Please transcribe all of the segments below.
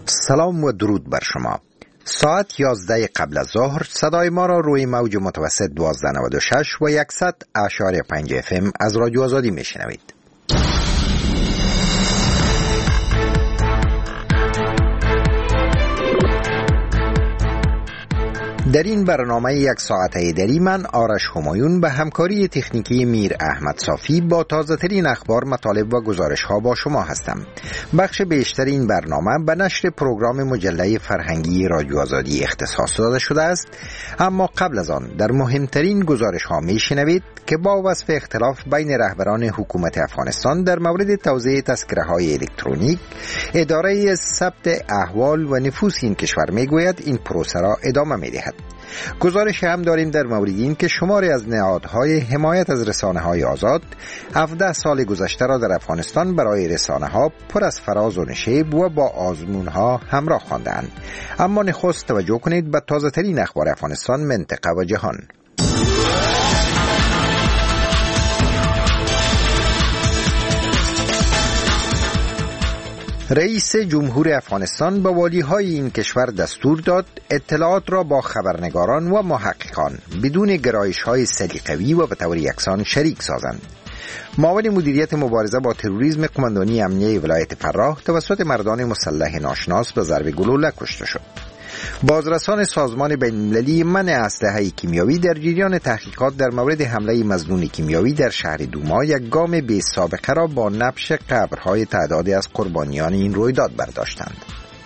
سلام و درود بر شما. ساعت 11 قبل از ظهر صدای ما را روی موج متوسط 1296 و 100.5 FM از رادیو آزادی میشنوید. در این برنامه یک ساعته دری من آرش همایون به همکاری تکنیکی میر احمد صافی با تازه ترین اخبار، مطالب و گزارش ها با شما هستم. بخش بیشتر این برنامه به نشر پروگرام مجله فرهنگی رادیو آزادی اختصاص داده شده است، اما قبل از آن در مهمترین گزارش ها می شنوید که با وصف اختلاف بین رهبران حکومت افغانستان در مورد توزیع تذکره های الکترونیک، اداره ثبت احوال و نفوس این کشور می گوید این پروسه را ادامه می دهد. گزارش هم داریم در مورد این که شماری از نهادهای حمایت از رسانه های آزاد 17 سال گذشته را در افغانستان برای رسانه ها پر از فراز و نشیب و با آزمون ها همراه خواندند. اما نخست توجه کنید به تازه ترین اخبار افغانستان، منطقه و جهان. رئیس جمهور افغانستان به والی‌های این کشور دستور داد اطلاعات را با خبرنگاران و محققان بدون گرایش‌های سلیقه‌ای و به طور یکسان شریک سازند. معاون مدیریت مبارزه با تروریسم قماندانی امنیه ولایت فراه توسط مردان مسلح ناشناس به ضرب گلوله کشته شد. بازرسان سازمان بین‌المللی منع اسلحه کیمیایی در جریان تحقیقات در مورد حمله مظنون کیمیایی در شهر دوما یک گام بی سابقه را با نبش قبرهای تعدادی از قربانیان این رویداد برداشتند.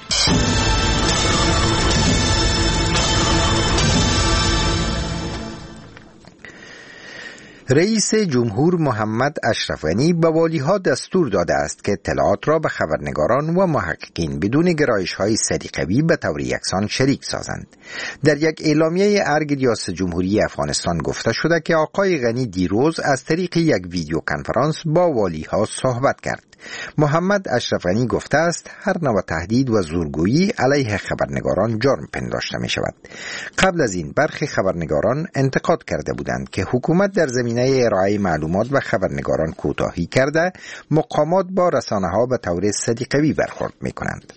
رئیس جمهور محمد اشرف غنی به والی‌ها دستور داده است که اطلاعات را به خبرنگاران و محققین بدون گرایش‌های سلیقه‌ای به طور یکسان شریک سازند. در یک اعلامیه ارگ ریاست جمهوری افغانستان گفته شده که آقای غنی دیروز از طریق یک ویدیو کنفرانس با والی‌ها صحبت کرد. محمد اشرف غنی گفته است هر نوع تهدید و زورگویی علیه خبرنگاران جرم پنداشته می شود. قبل از این برخی خبرنگاران انتقاد کرده بودند که حکومت در زمینه ارائه معلومات و خبرنگاران کوتاهی کرده، مقامات با رسانه‌ها به طور صدیقه‌ای برخورد می کنند.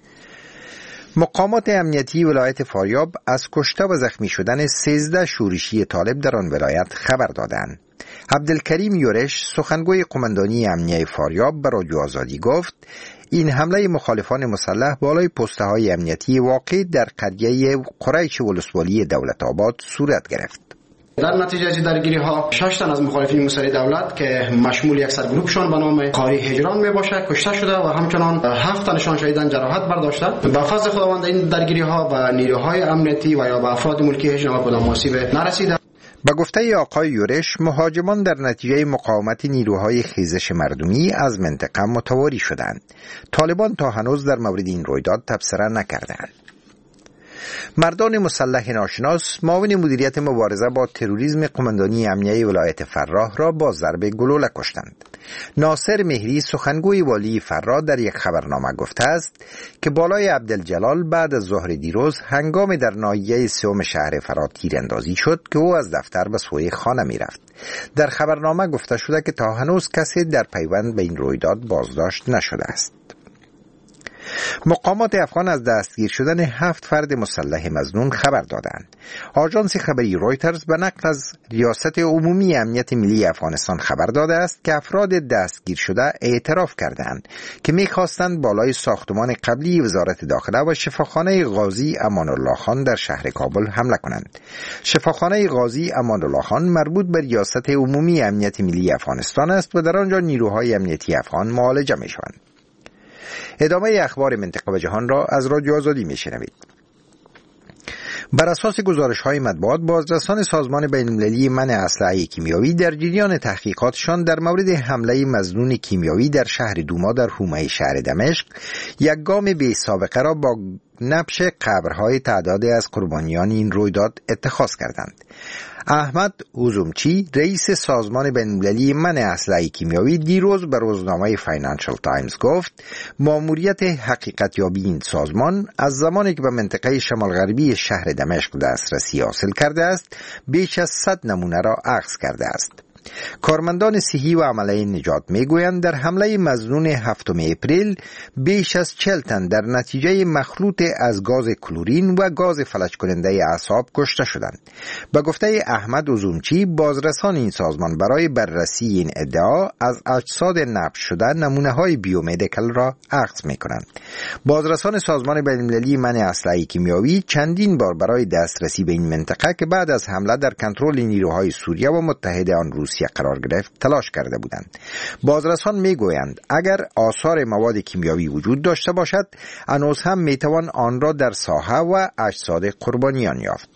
مقامات امنیتی ولایت فاریاب از کشته و زخمی شدن 13 شورشی طالب در آن ولایت خبر دادند. عبدالکریم یورش سخنگوی قماندانی امنیه فاریاب به رادیو آزادی گفت این حمله مخالفان مسلح بالای پسته های امنیتی واقع در قریه قریش ولسوالی دولت آباد صورت گرفت. در نتیجه از درگیری ها 6 تن از مخالفین مسلح دولت که مشمول یک سرگروهشان به نام قاری هجران می باشد کشته شده و همچنان 7 تنشان شهیدان جراحت برداشته. به فضل خداوند این درگیری ها به نیروهای امنیتی و یا به افراد ملکی هیچ نوع کدام آسیب نرسیده. به گفته آقای یورش، مهاجمان در نتیجه مقاومت نیروهای خیزش مردمی از منطقه متواری شدند. طالبان تا هنوز در مورد این رویداد تبصره نکردند. مردان مسلح ناشناس معاون مدیریت مبارزه با تروریسم قماندانی امنیه ولایت فراه را با ضرب گلوله کشتند. ناصر مهری سخنگوی والی فراه در یک خبرنامه گفته است که بالای عبدالجلال بعد از ظهر دیروز هنگام در ناحیه سوم شهر فراه تیراندازی شد که او از دفتر به سوی خانه می رفت. در خبرنامه گفته شده که تا هنوز کسی در پیوند به این رویداد بازداشت نشده است. مقامات افغان از دستگیر شدن 7 فرد مسلح مظنون خبر دادند. آژانس خبری رویترز به نقل از ریاست عمومی امنیت ملی افغانستان خبر داده است که افراد دستگیر شده اعتراف کردند که می‌خواستند بالای ساختمان قبلی وزارت داخله و شفاخانه غازی امان الله خان در شهر کابل حمله کنند. شفاخانه غازی امان الله خان مربوط به ریاست عمومی امنیت ملی افغانستان است و در آنجا نیروهای امنیتی افغان معالجه می‌شوند. ادامه اخبار منطقه و جهان را از رادیو آزادی میشنوید. بر اساس گزارش‌های مطبوعات، بازرسان سازمان بین‌المللی منع اسلحه کیمیایی در جریان تحقیقاتشان در مورد حمله مظنون کیمیایی در شهر دوما در حومه شهر دمشق یک گام بی سابقه را با نبش قبرهای تعدادی از قربانیان این رویداد اتخاذ کردند. احمد اوزومچی رئیس سازمان بین‌المللی منع اسلحه کیمیایی دیروز به روزنامه فاینانشل تایمز گفت ماموریت حقیقت یابی این سازمان از زمانی که به منطقه شمال غربی شهر دمشق دسترسی حاصل کرده است بیش از 100 نمونه را اخذ کرده است. کارمندان صحی و عمله نجات میگویند در حمله مظنون 7 اپریل بیش از 40 تن در نتیجه مخلوط از گاز کلورین و گاز فلج کننده اعصاب کشته شدند. به گفته احمد اوزومچی، بازرسان این سازمان برای بررسی این ادعا از اجساد نبش شده نمونه‌های بیومدیکال را اخذ می‌کنند. بازرسان سازمان بین‌المللی منع اسلحه کیمیایی چندین بار برای دسترسی به این منطقه که بعد از حمله در کنترل نیروهای سوریه و متحد آن روسیه قرار گرفت تلاش کرده بودند. بازرسان میگویند اگر آثار مواد کیمیایی وجود داشته باشد، هنوز هم میتوان آن را در ساحه و اجساد قربانیان یافت.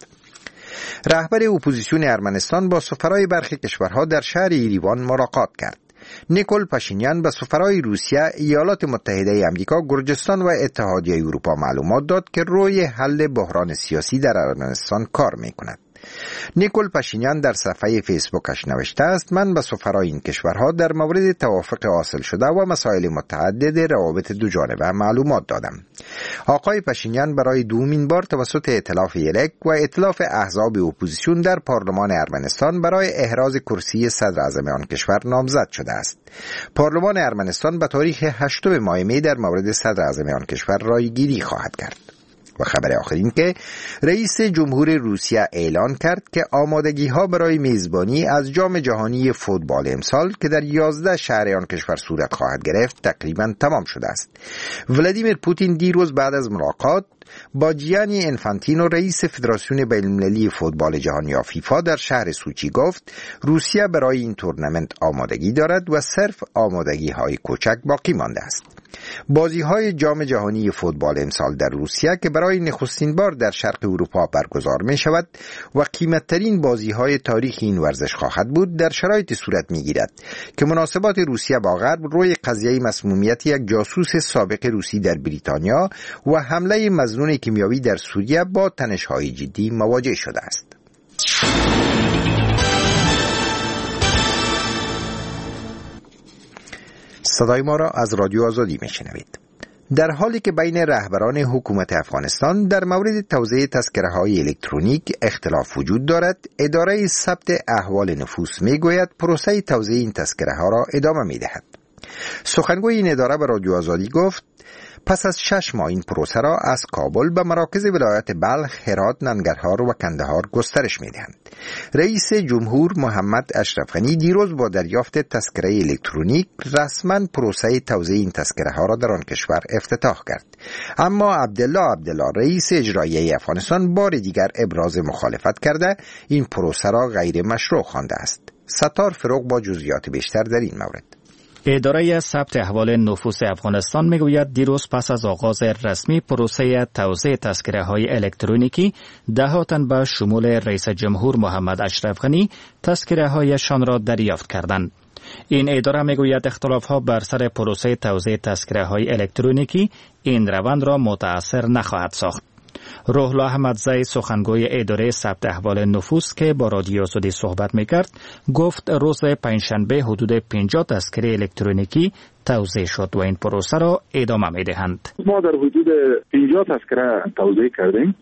رهبر اپوزیسیون ارمنستان با سفرای برخی کشورها در شهر یریوان ملاقات کرد. نیکول پاشینیان به سفرای روسیه، ایالات متحده آمریکا، گرجستان و اتحادیه اروپا معلومات داد که روی حل بحران سیاسی در ارمنستان کار میکند. نیکول پاشینیان در صفحه فیسبوکش نوشته است: من به سفرای این کشورها در مورد توافق حاصل شده و مسائل متعدد روابط دو جانبه معلومات دادم. آقای پاشینیان برای دومین بار توسط ائتلاف یلک و ائتلاف احزاب اپوزیسیون در پارلمان ارمنستان برای احراز کرسی صدر اعظم آن کشور نامزد شده است. پارلمان ارمنستان به تاریخ 8 ماه می در مورد صدر اعظم آن کشور رایگیری خواهد کرد. و خبر آخر این که رئیس جمهور روسیه اعلان کرد که آمادگی‌ها برای میزبانی از جام جهانی فوتبال امسال که در 11 شهر آن کشور صورت خواهد گرفت تقریباً تمام شده است. ولادیمیر پوتین دیروز بعد از ملاقات با جیانی انفانتینو رئیس فدراسیون بین‌المللی فوتبال جهانی یا فیفا در شهر سوچی گفت روسیه برای این تورنمنت آمادگی دارد و صرف آمادگی‌های کوچک باقی مانده است. بازی‌های جام جهانی فوتبال امسال در روسیه که برای نخستین بار در شرق اروپا برگزار می‌شود و قیمت‌ترین بازی‌های تاریخ این ورزش خواهد بود، در شرایطی صورت می‌گیرد که مناسبات روسیه با غرب روی قضیه مسمومیت یک جاسوس سابق روسی در بریتانیا و حمله مظنون کیمیایی در سوریه با تنش‌های جدی مواجه شده است. صدای ما را از رادیو آزادی میشنوید. در حالی که بین رهبران حکومت افغانستان در مورد توزیع تذکره‌های الکترونیک اختلاف وجود دارد، اداره ثبت احوال نفوس میگوید پروسه توزیع این تذکره‌ها را ادامه میدهد. سخنگوی این اداره به رادیو آزادی گفت پس از 6 ماه این پروسه را از کابل به مراکز ولایت بلخ، هرات، ننگرهار و کندهار گسترش می‌دهند. رئیس جمهور محمد اشرف غنی دیروز با دریافت تذکره الکترونیک رسما پروسه توزیع این تذکره‌ها را در آن کشور افتتاح کرد. اما عبدالله رئیس اجرایی افغانستان بار دیگر ابراز مخالفت کرده این پروسه را غیر مشروع خوانده است. ستار فروغ با جزئیات بیشتر در این مورد. اداره ثبت احوال نفوس افغانستان میگوید دیروز پس از آغاز رسمی پروسه توزیع تذکره‌های الکترونیکی ده‌ها تن به شمول رئیس جمهور محمد اشرف غنی تذکره‌هایشان را دریافت کردند. این اداره میگوید اختلاف‌ها بر سر پروسه توزیع تذکره‌های الکترونیکی این روند را متأثر نخواهد ساخت. روحلا احمدزی سخنگوی اداره ثبت احوال نفوس که با رادیو آزادی صحبت میکرد گفت روز پنجشنبه حدود 50 تذکره الکترونیکی توزیع شد و این پروسه را ادامه میدهند. ما در حدود 50 تذکره توزیع کردیم.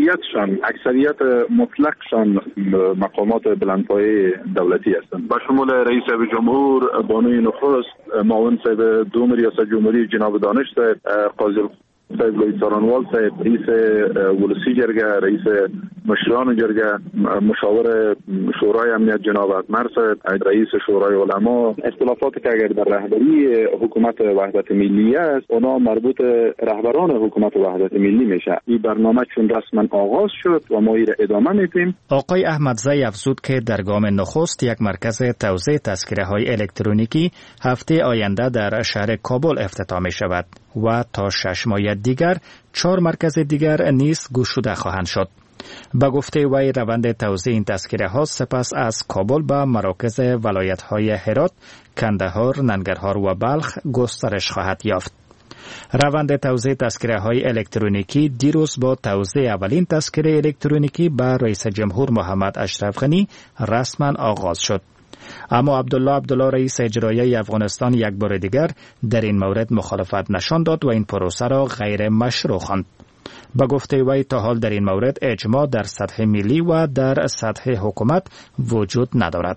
اکثریت مطلقشان مقامات بلندپایه دولتی هستند. با شمول رئیس جمهور، بانوی نخست، معاون صاحب دوم ریاست جمهوری جناب دانش صاحب، قاضی صاحب لویسارانوال صاحب، رئیس ولسی جرگه، رئیس مشران جرگه، مشاور شورای امنیت جناب اکمر صاحب، رئیس شورای علما. اختلافاتی که اگر در رهبری حکومت وحدت ملی است، اونا مربوط رهبران حکومت وحدت ملی میشه. این برنامه چون رسما آغاز شد و ما این را ادامه میدیم. آقای احمدزی افزود که در گام نخست یک مرکز توزیع تذکره‌های الکترونیکی هفته آینده در شهر کابل افتتاح می شود و تا 6 ماه دیگر 4 مرکز دیگر نیز گشوده خواهند شد. به گفته وی روند توزیع این تذکره‌ها سپس از کابل به مراکز ولایت‌های هرات، کندهار، ننگرهار و بلخ گسترش خواهد یافت. روند توزیع تذکره‌های الکترونیکی دیروز با توزیع اولین تذکره الکترونیکی به رئیس جمهور محمد اشرف غنی رسما آغاز شد. اما عبدالله رئیس اجرایی افغانستان یک بار دیگر در این مورد مخالفت نشان داد و این پروسه را غیر مشروع خواند. به گفته وی تا حال در این مورد اجماع در سطح ملی و در سطح حکومت وجود ندارد.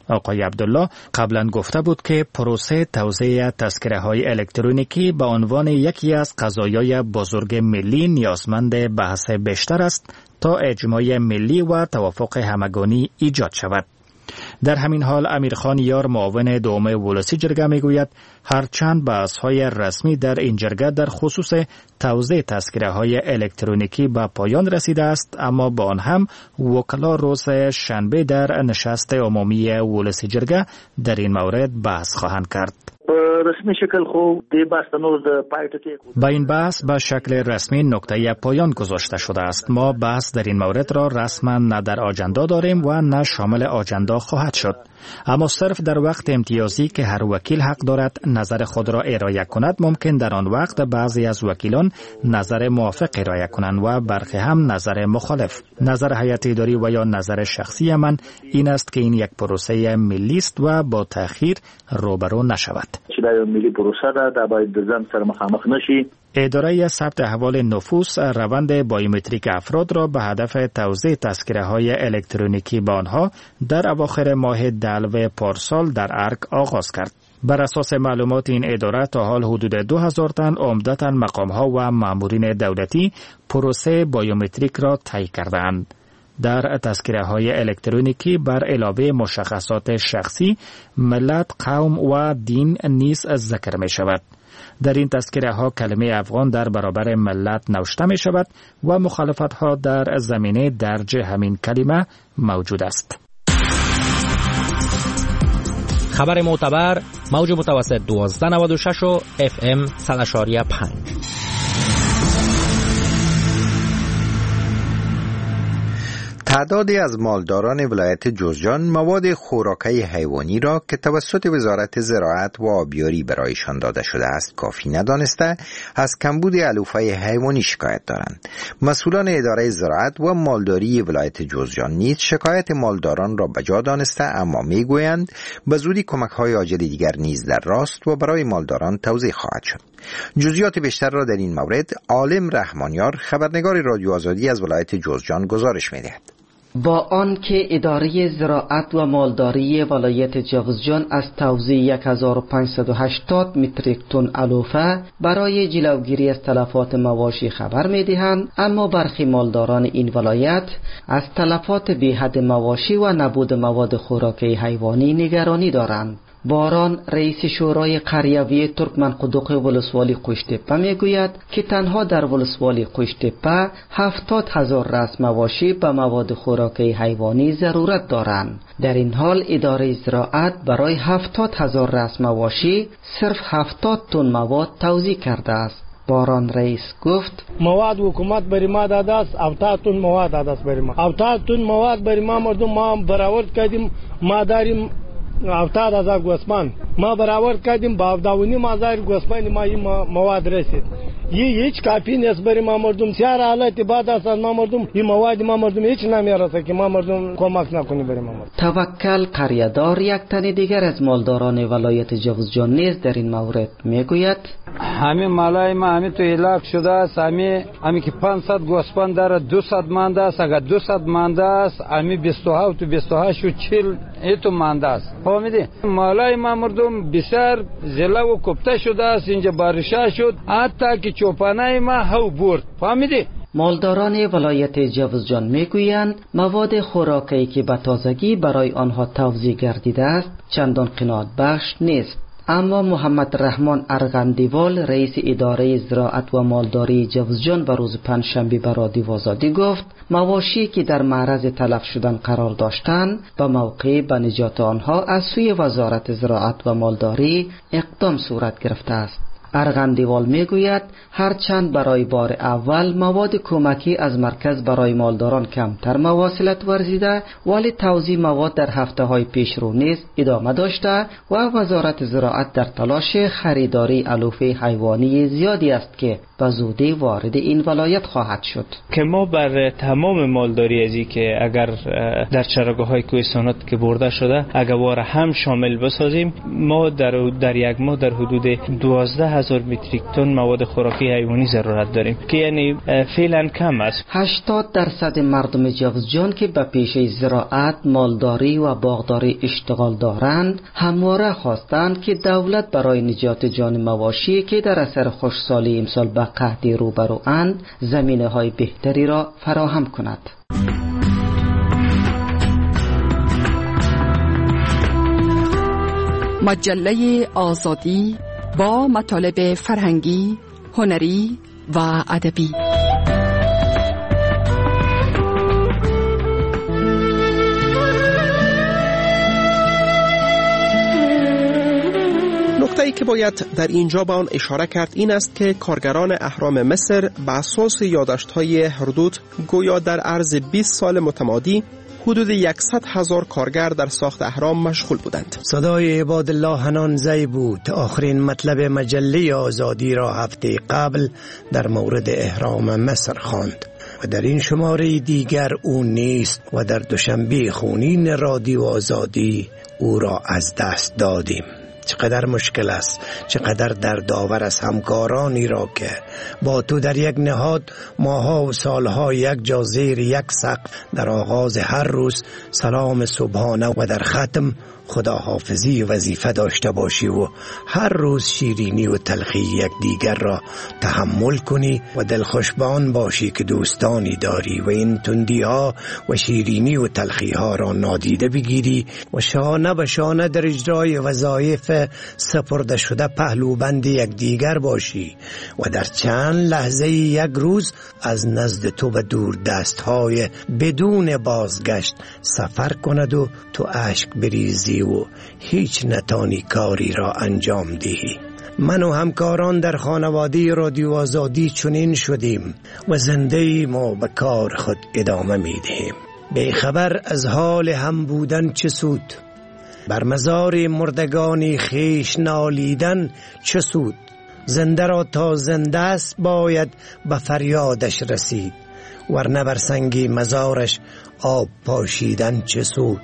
آقای عبدالله قبلا گفته بود که پروسه توزیع تذکره‌های الکترونیکی به عنوان یکی از قضایای بزرگ ملی نیازمند بحث بیشتر است تا اجماع ملی و توافق همگانی ایجاد شود. در همین حال امیرخان یار معاون دوم ولسی جرگه میگوید هرچند بحث‌های رسمی در این جرگه در خصوص توزیع تذکره‌های الکترونیکی به پایان رسیده است، اما با آن هم وکلا روز شنبه در نشست عمومی ولسی جرگه در این مورد بحث خواهند کرد. رسمی شکل خوب دی بحث نور د پایټو کې با این بحث به شکل رسمی نقطه پایان گذاشته شده است. ما بحث در این مورد را رسما نه در آجندا داریم و نه شامل آجندا خواهد شد، اما صرف در وقت امتیازی که هر وکیل حق دارد نظر خود را ارائه کند، ممکن در آن وقت بعضی از وکیلان نظر موافق ارائه کنند و برخی هم نظر مخالف. نظر هیئت اداری و یا نظر شخصی من این است که این یک پروسه ملی است و با تأخیر روبرو نشود. ملی پروسه ده باید د ځان سره مخامخ نشي. اداره ثبت احوال نفوس روند بایومتریک افراد را به هدف توزیع تذکره‌های الکترونیکی به آنها در اواخر ماه دلو پارسال در ارگ آغاز کرد. بر اساس معلومات این اداره تا حال حدود 2000 تن عمدتاً مقام‌ها و مامورین دولتی پروسه بایومتریک را طی کردند. در تذکره‌های الکترونیکی بر علاوه مشخصات شخصی، ملت، قوم و دین نیز ذکر می شود. در این تذکره‌ها کلمه افغان در برابر ملت نوشته می شود و مخالفت‌ها در زمینه درج همین کلمه موجود است. خبر معتبر موج متوسط 1296 و FM 100.5. تعدادی از مالداران ولایت جوزجان مواد خوراکی حیوانی را که توسط وزارت زراعت و آبیاری برایشان داده شده است کافی ندانسته از کمبود علوفه حیوانی شکایت دارند. مسئولان اداره زراعت و مالداری ولایت جوزجان نیز شکایت مالداران را بجا دانسته، اما میگویند به زودی کمک‌های عاجل دیگر نیز در راست و برای مالداران توزیع خواهد شد. جزئیات بیشتر را در این مورد عالم رحمانیار، خبرنگار رادیو آزادی از ولایت جوزجان گزارش می‌دهد. با آنکه اداره زراعت و مالداری ولایت جوزجان از توزیع 1580 متریک تن علوفه برای جلوگیری از تلفات مواشی خبر می‌دهند، اما برخی مالداران این ولایت از تلفات بی‌حد مواشی و نبود مواد خوراکی حیوانی نگرانی دارند. باران رئیس شورای قریوی ترکمن قدوق ولسوالی قوشتپه میگوید که تنها در ولسوالی قوشتپه 70,000 رأس مواشی به مواد خوراکی حیوانی ضرورت دارند. در این حال اداره زراعت برای 70,000 رأس مواشی صرف 70 تن مواد توزیع کرده است. باران رئیس گفت مواد حکومت بری ما داده است، 70 تن مواد داده است بری ما. 70 تن مواد بری ما مردم ما برآورد کردیم، ما داریم 70,000 گوسفند ما برآورد کردیم، با 7,500 گوسفند ما این مواد رسید. یہ هیچ کافی نیست برای ما مردم. سیار حالت بعد است ما مردم این مواد ما مردم هیچ نمیرسه که ما مردم کمک نکنیم برای ما مردم. توکل قریه‌دار یک تن دیگر از مالداران ولایت جوزجان نیز در این مورد میگوید همین مالای ما همین تو هلاک شده است. همین که 500 گوسفند داره 200 مانده است. اگر 200 مانده است همین 27 و 28 و 40 ایتو مانده است. فهمیدی؟ مالای ما مردم بسیار زله و کپته شده است. اینجا بارشا شد حتی که چوپانای ما هاو برد. فهمیدی؟ مالداران ولایت جوزجان میگویند مواد خوراکی که به تازگی برای آنها توزیع گردیده است چندان قناعت بخش نیست. اما محمد رحمان ارغندیوال رئیس اداره زراعت و مالداری جوزجان به روز پنجشنبه به رادیو آزادی گفت مواشی که در معرض تلف شدن قرار داشتند به موقع به نجات آنها از سوی وزارت زراعت و مالداری اقدام صورت گرفته است. ارغندیوال میگوید هرچند برای بار اول مواد کمکی از مرکز برای مالداران کمتر مواصلت ورزیده، ولی توزیع مواد در هفته‌های پیش رو نیز ادامه داشته و وزارت زراعت در تلاش خریداری علوفه حیوانی زیادی است که به زودی وارد این ولایت خواهد شد. که ما بر تمام مالداری ازی که اگر در چراگاه‌های کوهستانات که برده شده اگر واره هم شامل بسازیم، ما در یک ماه در حدود 12,000 متریک تن مواد خوراکی حیوانی ضرورت داریم که یعنی فعلا کم است. 80% مردم جوزجان که به پیشه زراعت، مالداری و باغداری اشتغال دارند همواره خواستند که دولت برای نجات جان مواشی که در اثر خشکسالی امسال به قحطی روبروند زمینه‌های بهتری را فراهم کند. مجله آزادی با مطالب فرهنگی، هنری و ادبی. نکته‌ای که باید در اینجا به آن اشاره کرد این است که کارگران اهرام مصر به اساس یادداشت‌های هردوت گویا در عرض 20 سال متمادی حدود 100,000 کارگر در ساخت اهرام مشغول بودند. صدای عبادالله حنانزی بود. آخرین مطلب مجله آزادی را هفته قبل در مورد اهرام مصر خواند و در این شماره دیگر او نیست و در دوشنبه خونین رادیو آزادی او را از دست دادیم. چقدر مشکل است، چقدر دردآور است همکارانی را که با تو در یک نهاد ماها و سالها یک جا زیر یک سقف در آغاز هر روز سلام صبحانه و در ختم خداحافظی وظیفه داشته باشی و هر روز شیرینی و تلخی یک دیگر را تحمل کنی و دلخوش به آن باشی که دوستانی داری و این تندی ها و شیرینی و تلخی ها را نادیده بگیری و شانه به شانه در اجرای وظایف سپرده شده پهلوبند یک دیگر باشی و در چند لحظه یک روز از نزد تو به دور دست های بدون بازگشت سفر کند و تو اشک بریزی و هیچ نتانی کاری را انجام دهی. من و همکاران در خانواده رادیو آزادی چنین شدیم و زنده ما به کار خود ادامه می دهیم. بی خبر از حال هم بودن چه سود؟ بر مزار مردگانی خیش نالیدن چه سود؟ زنده را تا زنده است باید به فریادش رسید، ورنه بر سنگی مزارش آب پاشیدن چه سود؟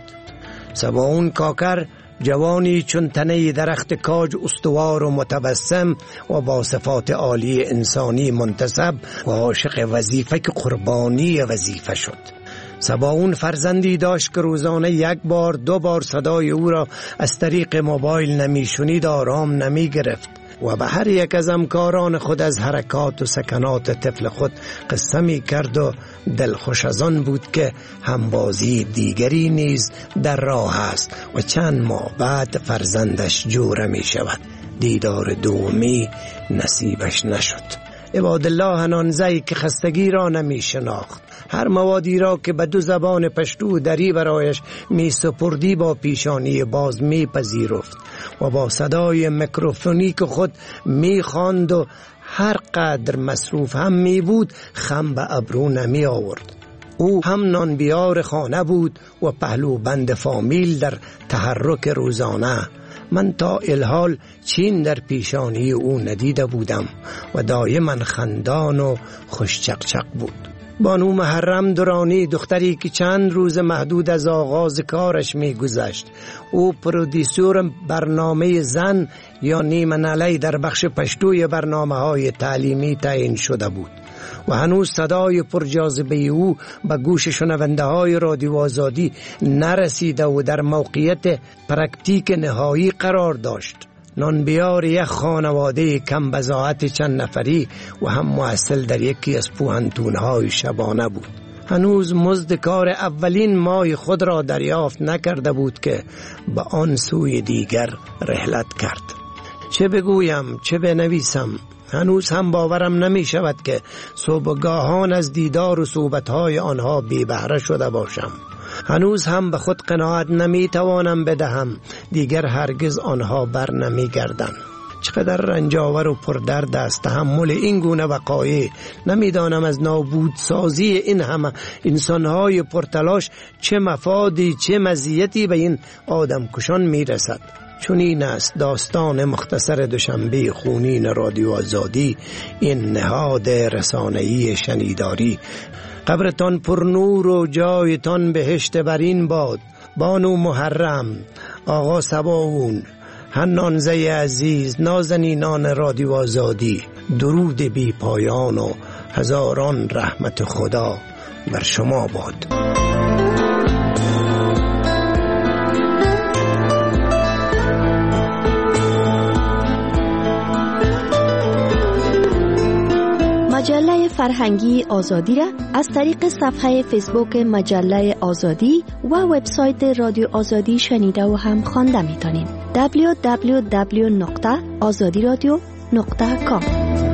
سباون کاکر جوانی چون تنه درخت کاج استوار و متبسم و با صفات عالی انسانی منتسب و عاشق وظیفه که قربانی وظیفه شد. سباون فرزندی داشت که روزانه یک بار دو بار صدای او را از طریق موبایل نمیشنید، آرام نمی گرفت و به هر یک از همکاران خود از حرکات و سکنات طفل خود قصه می کرد و دلخوش از آن بود که همبازی دیگری نیز در راه است و چند ماه بعد فرزندش جوره می شود. دیدار دومی نصیبش نشد. عبادالله حنانزی که خستگی را نمی شناخت، هر موادی را که به دو زبان پشتو دری برایش می سپردی با پیشانی باز می پذیرفت و با صدای میکروفونیک خود می خواند و هر قدر مصروف هم می بود خم به ابرو نمی آورد. او هم نانبیار خانه بود و پهلوبند فامیل در تحرک روزانه. من تا الحال چین در پیشانی او ندیده بودم و دایما خندان و خوش چقچق بود. بانو محرم درانی، دختری که چند روز محدود از آغاز کارش می گذشت. او پرودیسور برنامه زن یا نیمه نلی در بخش پشتوی برنامه های تعلیمی تعیین شده بود و هنوز صدای پرجاذبه او به گوش شنونده های رادیو آزادی نرسیده و در موقعیت پرکتیک نهایی قرار داشت. نانبیار یک خانواده کم بضاعت چند نفری و هم محصل در یکی از پوهنتون‌های شبانه بود. هنوز مزد کار اولین ماه خود را دریافت نکرده بود که به آن سوی دیگر رحلت کرد. چه بگویم، چه بنویسم؟ هنوز هم باورم نمی شود که صبحگاهان از دیدار و صحبتهای آنها بی بهره شده باشم. هنوز هم به خود قناعت نمی توانم بدهم دیگر هرگز آنها بر نمی گردم. چقدر رنجاور و پردرد است تحمل این گونه وقایع. نمیدانم از نابودسازی این همه انسانهای پرتلاش چه مفادی چه مزیتی به این آدم کشان می رسد. چنین است داستان مختصر دوشنبه خونین رادیو آزادی، این نهاد رسانه‌ای شنیداری. قبرتان پر نور و جایتان بهشت برین باد. بانو محرم، آقا صباون، حنان زی عزیز، نازنینان رادیو آزادی، درود بی پایان و هزاران رحمت خدا بر شما باد. مجله فرهنگی آزادی را از طریق صفحه فیسبوک مجله آزادی و وبسایت رادیو آزادی شنیده و هم خوانده می‌تونید. www.azadiradio.com.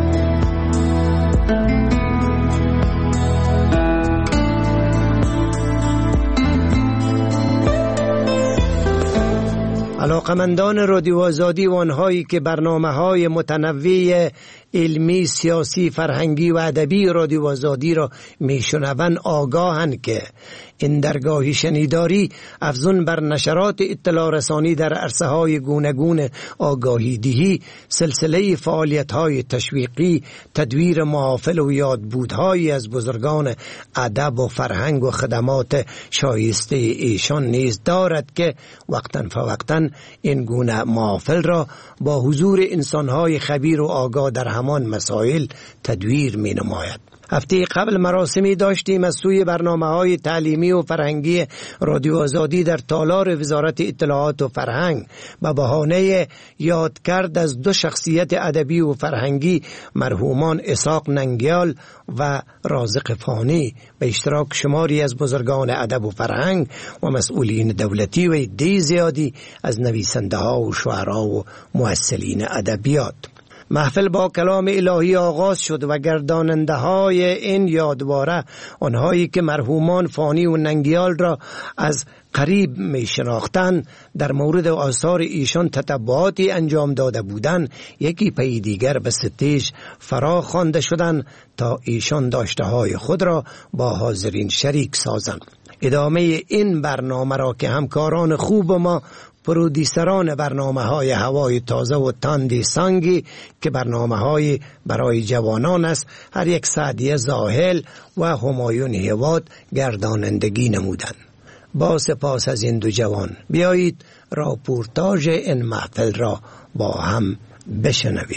علاقمندان رادیو آزادی و آنهایی که برنامه‌های متنوع علمی، سیاسی، فرهنگی و ادبی رادیو آزادی را میشنوند آگاهند که این درگاهی شنیداری افزون بر نشرات اطلاع رسانی در عرصه‌های گوناگون آگاهی دهی، سلسله فعالیت‌های تشویقی، تدویر محافل و یادبودهایی از بزرگان ادب و فرهنگ و خدمات شایسته ایشان نیز دارد که وقتاً فوقتاً این گونه محافل را با حضور انسان‌های خبیر و آگاه در همان مسائل تدویر می‌نماید. هفته قبل مراسمی داشتیم از سوی برنامه‌های تعلیمی و فرهنگی رادیو آزادی در تالار وزارت اطلاعات و فرهنگ به بهانه یادکرد از دو شخصیت ادبی و فرهنگی مرحومان اسحاق ننگیال و رازق فانی به اشتراک شماری از بزرگان ادب و فرهنگ و مسئولین دولتی و عده زیادی از نویسنده‌ها و شاعرها و مؤثرین ادبیات. محفل با کلام الهی آغاز شد و گرداننده های این یادواره، آنهایی که مرحومان فانی و ننگیال را از قریب می شناختند، در مورد آثار ایشان تتبعاتی انجام داده بودند، یکی پی دیگر به ستیج فرا خوانده شدند تا ایشان داشته های خود را با حاضرین شریک سازند. ادامه این برنامه را که همکاران خوب ما پرودیسران برنامه‌های هوای تازه و تاندی سانگی که برنامه‌های برای جوانان است، هر یک سعدیه زاهل و همایون هیواد گردانندگی نمودند. با سپاس از این دو جوان بیایید راپورتاژ این محفل را با هم بشنویم.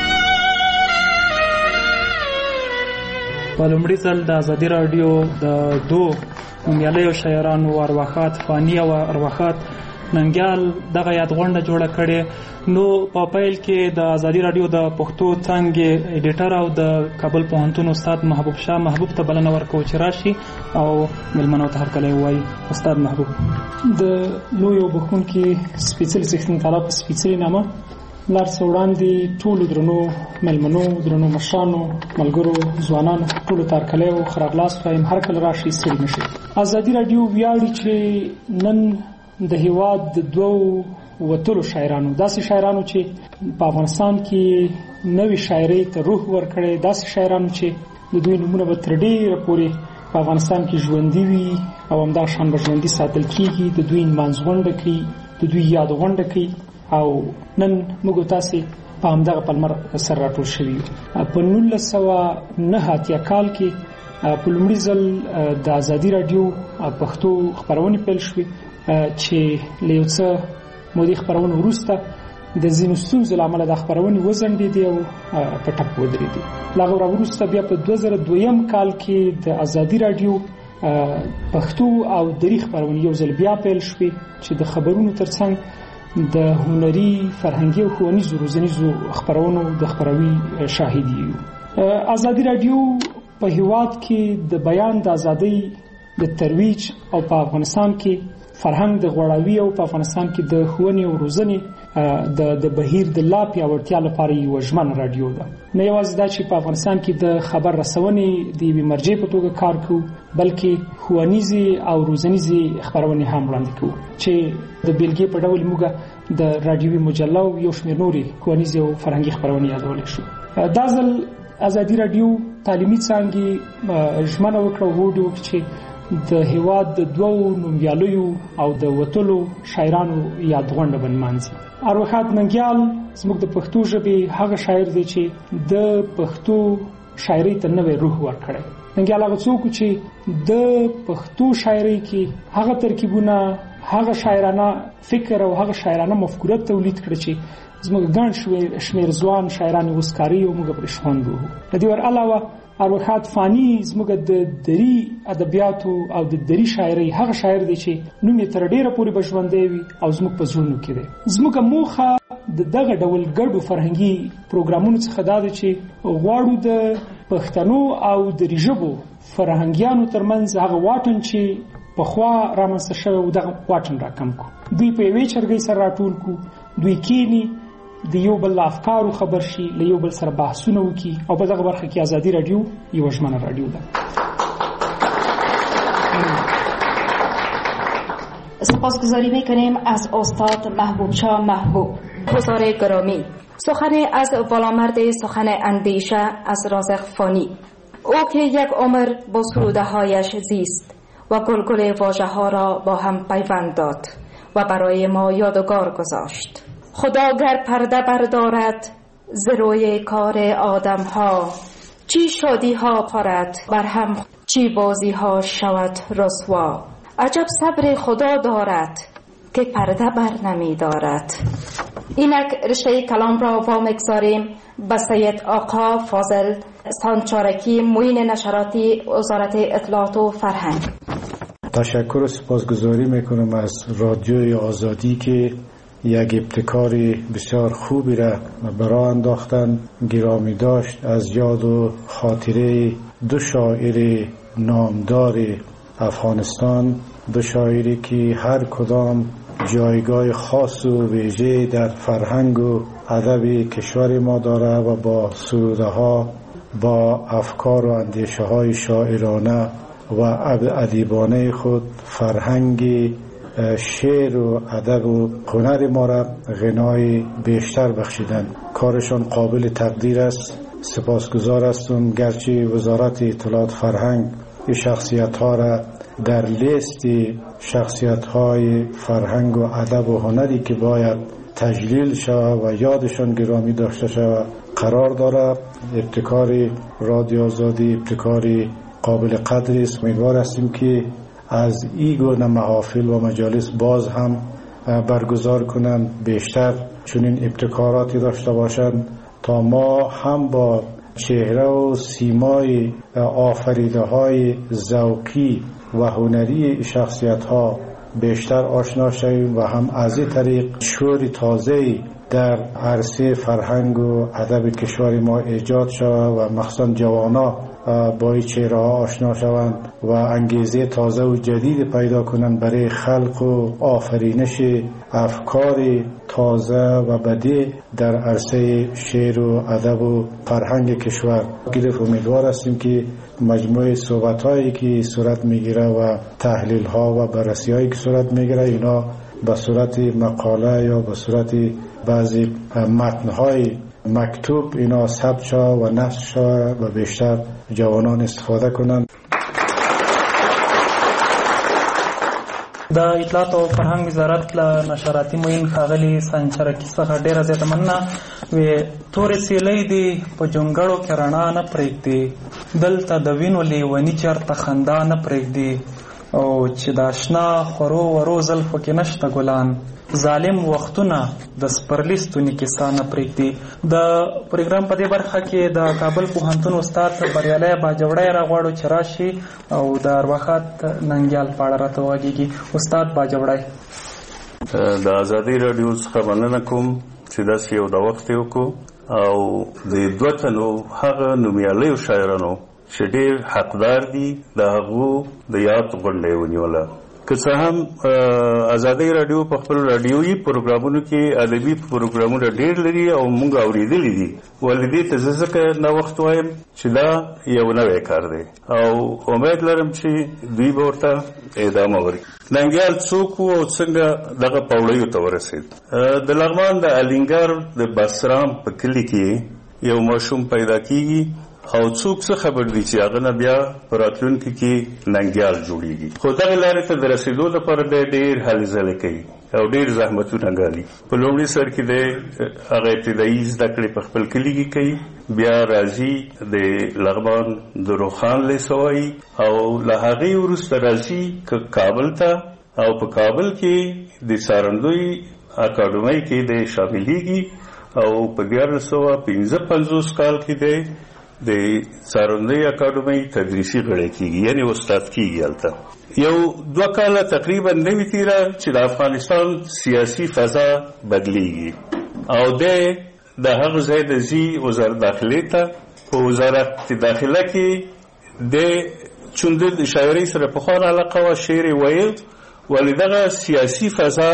ولومړي ځل د ازادي رادیو د دو نومیالیو شاعرانو ارواښاد فانی او ارواښاد ننګیال دغه یادغونډه جوړه کړې. نو په پیل کې د ازادي رادیو د پښتو څانګې ایډیټر او د کابل پوهنتون استاد محبوب شاه محبوب ته بلنه ورکوو چې راشي او مېلمنو ته هرکلی ووایي. استاد محبوب، د لویو بښونکي سپېڅلي څښتن تعالی په سپېڅلي نامه لار څه وړاندې ټولو درنو مېلمنو، درنو مشرانو، ملګرو، ځوانانو ټولو ته هرکلی او ښه راغلاست وایم. هر کله راشئ، ستړي نه شئ. ازادي رادیو ویاړي چې نن د هیواد د دوو وتلو شاعرانو، داسې شاعرانو چې په افغانستان کې نوې شاعرۍ ته روح ورکړی، داسې شاعرانو چې د دوی نومونه به تر ډېره پورې په افغانستان کې ژوندي وي او همدغه شان به ژوندي ساتل کېږي، د دوی نمانځغونډه کوي، د دوی یادغونډه کوي. او نن موږ تاسې په همدغه پلمر سره راټول شوي یو. په 1989 کال کې په لومړي ځل د ازادي راډیو پښتو خپرونې پیل شوې چې له یو څه مودې خپرونې وروسته د ځینو ستونزو له امله د خپرونې وځنډېدې او په ټپ ودرېدې. له هغه وروسته بیا په 2002 کال کې د ازادي راډیو پښتو او دري خپرونې یو ځل بیا پیل شوې چې د خبرونو ترڅنګ د هنري، فرهنګي او ښوونیزو روزنیزو خپرونو د خپروي شاهد یو. ازادي راډیو په هیواد کې د بیان د ازادۍ د ترویج او په افغانستان کې فرهنګ د غوړاوي او په افغانستان کې د ښوونې او روزنې د بهیر د لا پیاوړتیا لپاره یو ژمن راډیو ده. نه یوازې دا چې په افغانستان کې د خبر رسونې د یوې مرجع په توګه کار کوو، بلکې ښوونیزې او روزنیزې خپرونې هم وړاندې کوو چې د بیلګې په ډول موږ د راډیوي مجله او یو شمېر نورې ښوونیزې او فرهنګي خپرونې یادولی شو. دا ځل ازادي راډیو تعلیمي څانګې ژمنه وکړه او هوډ وکړ چې د هیواد د دوو نومیالیو او د وتلو شاعرانو یادغونډه بنمانځي. اروحات ننګیال زموږ د پښتو ژبې هغه شاعر دی چې د پښتو شاعري ته نوې روح ورکړی. ننګیال هغه څوک چې د پښتو شاعري کې هغه ترکیبونه، هغه شاعرانه فکر او هغه شاعرانه مفکوره تولید کړ چې زموږ ګڼ شمېر ځوان شاعران وسکاري او موږ پرې شخوند وو. د دې ور علاوه اروحات فانی زموږ د دری ادبیاتو او د دری شاعري هغه شاعر دی چې نوم یې تر ډیره پورې بژوندی وي او زموږ په زړونو کې دی. زموږ موخه د دغه ډول ګډو فرهنګي پروګرامونو څخه دا ده چې غواړو د پښتنو او دری ژبو فرهنګیانو ترمنځ هغه واټن چې پخوا رامنځته شوی و دغه واټن راکم کو. دوی په یوې چرګۍ سره راټول کو، دوی کینی د یو بل افکارو خبر شي، له یو بل سره بحثونه وکړي او په دغه برخه کې آزادي رادیو یو ژمنه رادیو ده. سپاسگزاری میکنیم از استاد محبوب شاه محبوب. حضار گرامی، سخن از والامرد سخن اندیشه از رازق فانی، او که یک عمر با سروده هایش زیست و گلگل واژه ها را با هم پیوند داد و برای ما یادگار گذاشت. خدا گر پرده بردارد ز روی کار آدم ها، چی شادی ها پارد بر هم، چی بازی ها شود رسوا. عجب صبر خدا دارد که پرده بر نمی دارد. اینک رشته کلام را وامیگذاریم به سید آقا فاضل سانچارکی، معین نشراتی وزارت اطلاعات و فرهنگ. تشکر و سپاسگزاری میکنم از رادیوی آزادی که یک ابتکار بسیار خوبی را برای انداختن. گرامی داشت از یاد و خاطره دو شاعر نامدار افغانستان، دو شاعری که هر کدام جایگاه خاص و ویژه در فرهنگ و ادب کشور ما داره و با سروده ها، با افکار و اندیشه های شاعرانه و ادیبانه خود فرهنگ شعر و ادب و هنر ما را غنای بیشتر بخشیدن. کارشان قابل تقدیر است. سپاسگزار هستم گرچه وزارت اطلاعات فرهنگ این شخصیت ها را در لیست شخصیت های فرهنگ و ادب و هنری که باید تجلیل شود و یادشان گرامی داشته شود قرار دارد. ابتکار رادیو آزادی ابتکاری قابل قدر است. امیدوار هستیم که از این گونه محافل و مجالس باز هم برگزار کنند، بیشتر چنین ابتکاراتی داشته باشند تا ما هم با چهره و سیمای آفریده های ذوقی و هنری شخصیت ها بیشتر آشنا شویم و هم از این طریق شعور تازه‌ای در عرصه فرهنگ و ادب کشور ما ایجاد شود و مخصوصا جوانا با این چهره ها آشنا شوند و انگیزه تازه و جدید پیدا کنند برای خلق و آفرینش افکار تازه و بدیع در عرصه شعر و ادب و فرهنگ کشور. امیدوار هستیم که مجموعه صحبت هایی که صورت میگیره و تحلیل ها و بررسی هایی که صورت میگیره اینا به صورت مقاله یا به صورت بعضی متن های مکتوب اینا ثبت شود و نشر شود و بیشتر جوانان استفاده کنند. د اطلاعات او فرهنګ وزارت له نشراتي معین ښاغلي سانچارکي څخه ډیره زیاته مننه. وی تورې سیلۍ دي په جونګړو کې رڼا نه پرېږدي، دلته د وینو لیوني چېرته خندا نه پرېږدي، او چې د اشنا خورو ورو زلفو کې نشته ګلان، ظالم وختونه د سپرلي ستوني کیسه نه پرېږدي. د پروګرام په دې برخه کې د کابل پوهنتون استاد بریالی باجوړی راغواړو چې راشي او د ارواښاد ننګیال په اړه راته وغږېږي. استاد باجوړی. د ازادي راډیو څخه مننه کوم چې داسې یو د وخت یې وکړو او د دوه تنو هغه نومیالیو شاعرانو چې ډېر حقدار دي د هغو د یاد غونډه یې ونیوله. که څه هم ازادي راډیو په خپل راډیویي پروګرامونو کې ادبي پروګرامونه ډېر لري او موږ اورېدلي دي، ولې دې ته زه ځکه نوښت وایم چې دا یو نوی کار دی او امید لرم چې دوی به ورته ادامه ورکړي. ننګیال څوک و او څنګه دغه پوړیو ته ورسېد؟ د لغمان د الینګار د بسرام په کلي کې یو ماشوم پیدا کیږي او څوک څه خبر دي چې هغه نه بیا په راتلونکي کې ننګیال جوړیږي. خو دغه لارې ته د رسېدو لپاره ډېر هلې ځلې کوي او ډېر زحمتونه ګالي. په لومړي سر کې د هغه ابتدایي زده کړې په خپل کلي کې کوي، بیا راځي د لغمان د روخان لیسوي او له هغې وروسته راځي کابل ته او په کابل کې د سارندوی اکاډمۍ کې د شاملېږي او په 1955 کال کې د سارندوی اکاډمۍ تدریسي غړی کېږي، یعنی استاد کېږي. هلته یو 2 کاله تقریبا نوي تیره چې د افغانستان سیاسي فضا بدلیږي او د هغه ځای د زی وزارت داخلي ته په وزارت داخله کې د چونده د شاعرۍ سره په خور علاقه و شعر ویل، ولې دغه سیاسي فضا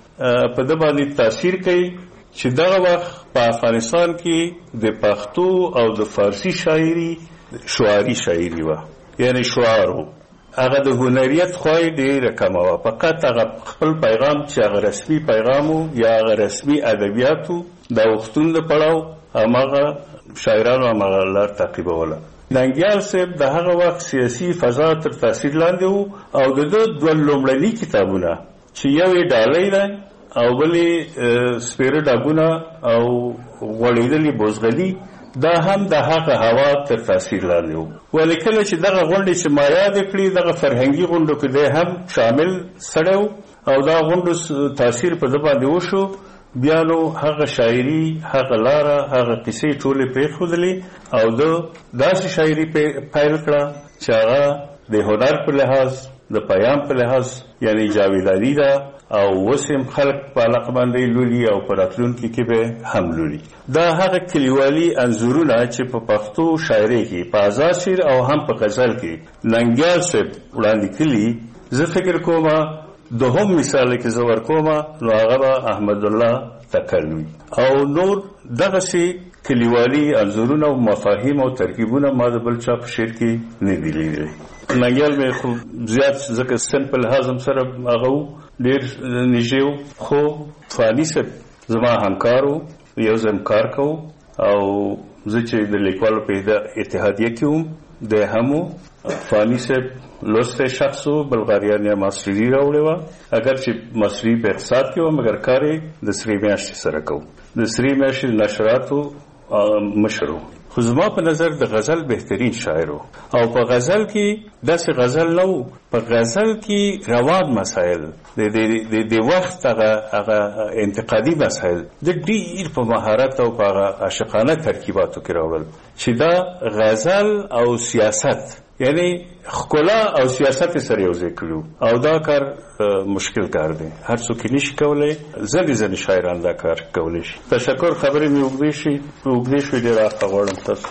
په د باندې تاثیر کوي چې دغه وخت په افغانستان کې د پښتو او د فارسی شاعري شعاري شاعري و، یعنی شعارو هغه د هنریت خوای ډېره کمه وه، فقط هغه خپل پیغام چې هغه رسمي پیغامو یا هغه رسمي ادبیاتو د وختونو د پړاو هماغه شاعرانو هماغه لار تعقیبوله. ننګیال صاحب د هغه وخت سیاسي فضا تر تاثیر لاندې و او د ده 2 لومړني کتابونه چې یو یې ډالۍ ده او بل یې سپېره ډاګونه او غوړېدلې بوزغلي، دا هم د هغه هوا تر تاثیر لاندې و. ولې کله چې دغه غونډې چې ما یاد کړي دغه فرهنګي غونډو کې دی هم شامل سړی او دا غونډو تاثیر په ده باندې وشو، بیا نو هغه شاعري هغه لاره هغه قصې ټولې پرېښودلې او ده داسې شاعري پیل کړه چې هغه د هنر په لحاظ د پیام په لحاظ یعنی جاویدانی ده او وسم خلق په علاقه باندې لولي او په راتلونکي کې به هم لولي. دا هغه کلیوالي انځورونه چې په پښتو شاعري کې په آزاد شعر او هم په غزل کې ننګیال صاحب وړاندې کړي، زه فکر کوم دوهم مثال کې زه ورکوم نو هغه احمد الله تکلوي او نور دغسې کلیوالي انځورونه او مفاهیم او ترکیبونه ما د بل چا په شعر کې نه دي لیدلي. ننګیال مې خو زیات ځکه سن په لحاظ هم سره هغه ډېر نږدې و، خو فاني صاحب زما همکار و، یو ځای کار کوو او زه چې د لیکوالو په اتحادیه کې وم د هم فاني صاحب لوستی شخص و، بلغاریان یا ماستري راوړې وه، اگر چې ماستري په اقتصاد کې وم مګر کار یې د سرې میاشتې سره کوو، د سرې میاشتې نشراتو مشر و. خو زما په نظر د غزل بهترین شاعر و او په غزل کې داسې غزل نه و، په غزل کې روان مسایل د وخت هغه انتقادي مسایل د ډېر په مهارت او په هغه عاشقانه ترکیباتو کې راوړل چې دا غزل او سیاست یعنی ښکلا او سیاست سره یو ځای کړو او دا کار مشکل کار دی، هر څوک نشي کولی، ځینې شاعران دا کار کولی شي. تشکر. خبرې مې اوږدې شوې ډېر عفو غواړم تاسو.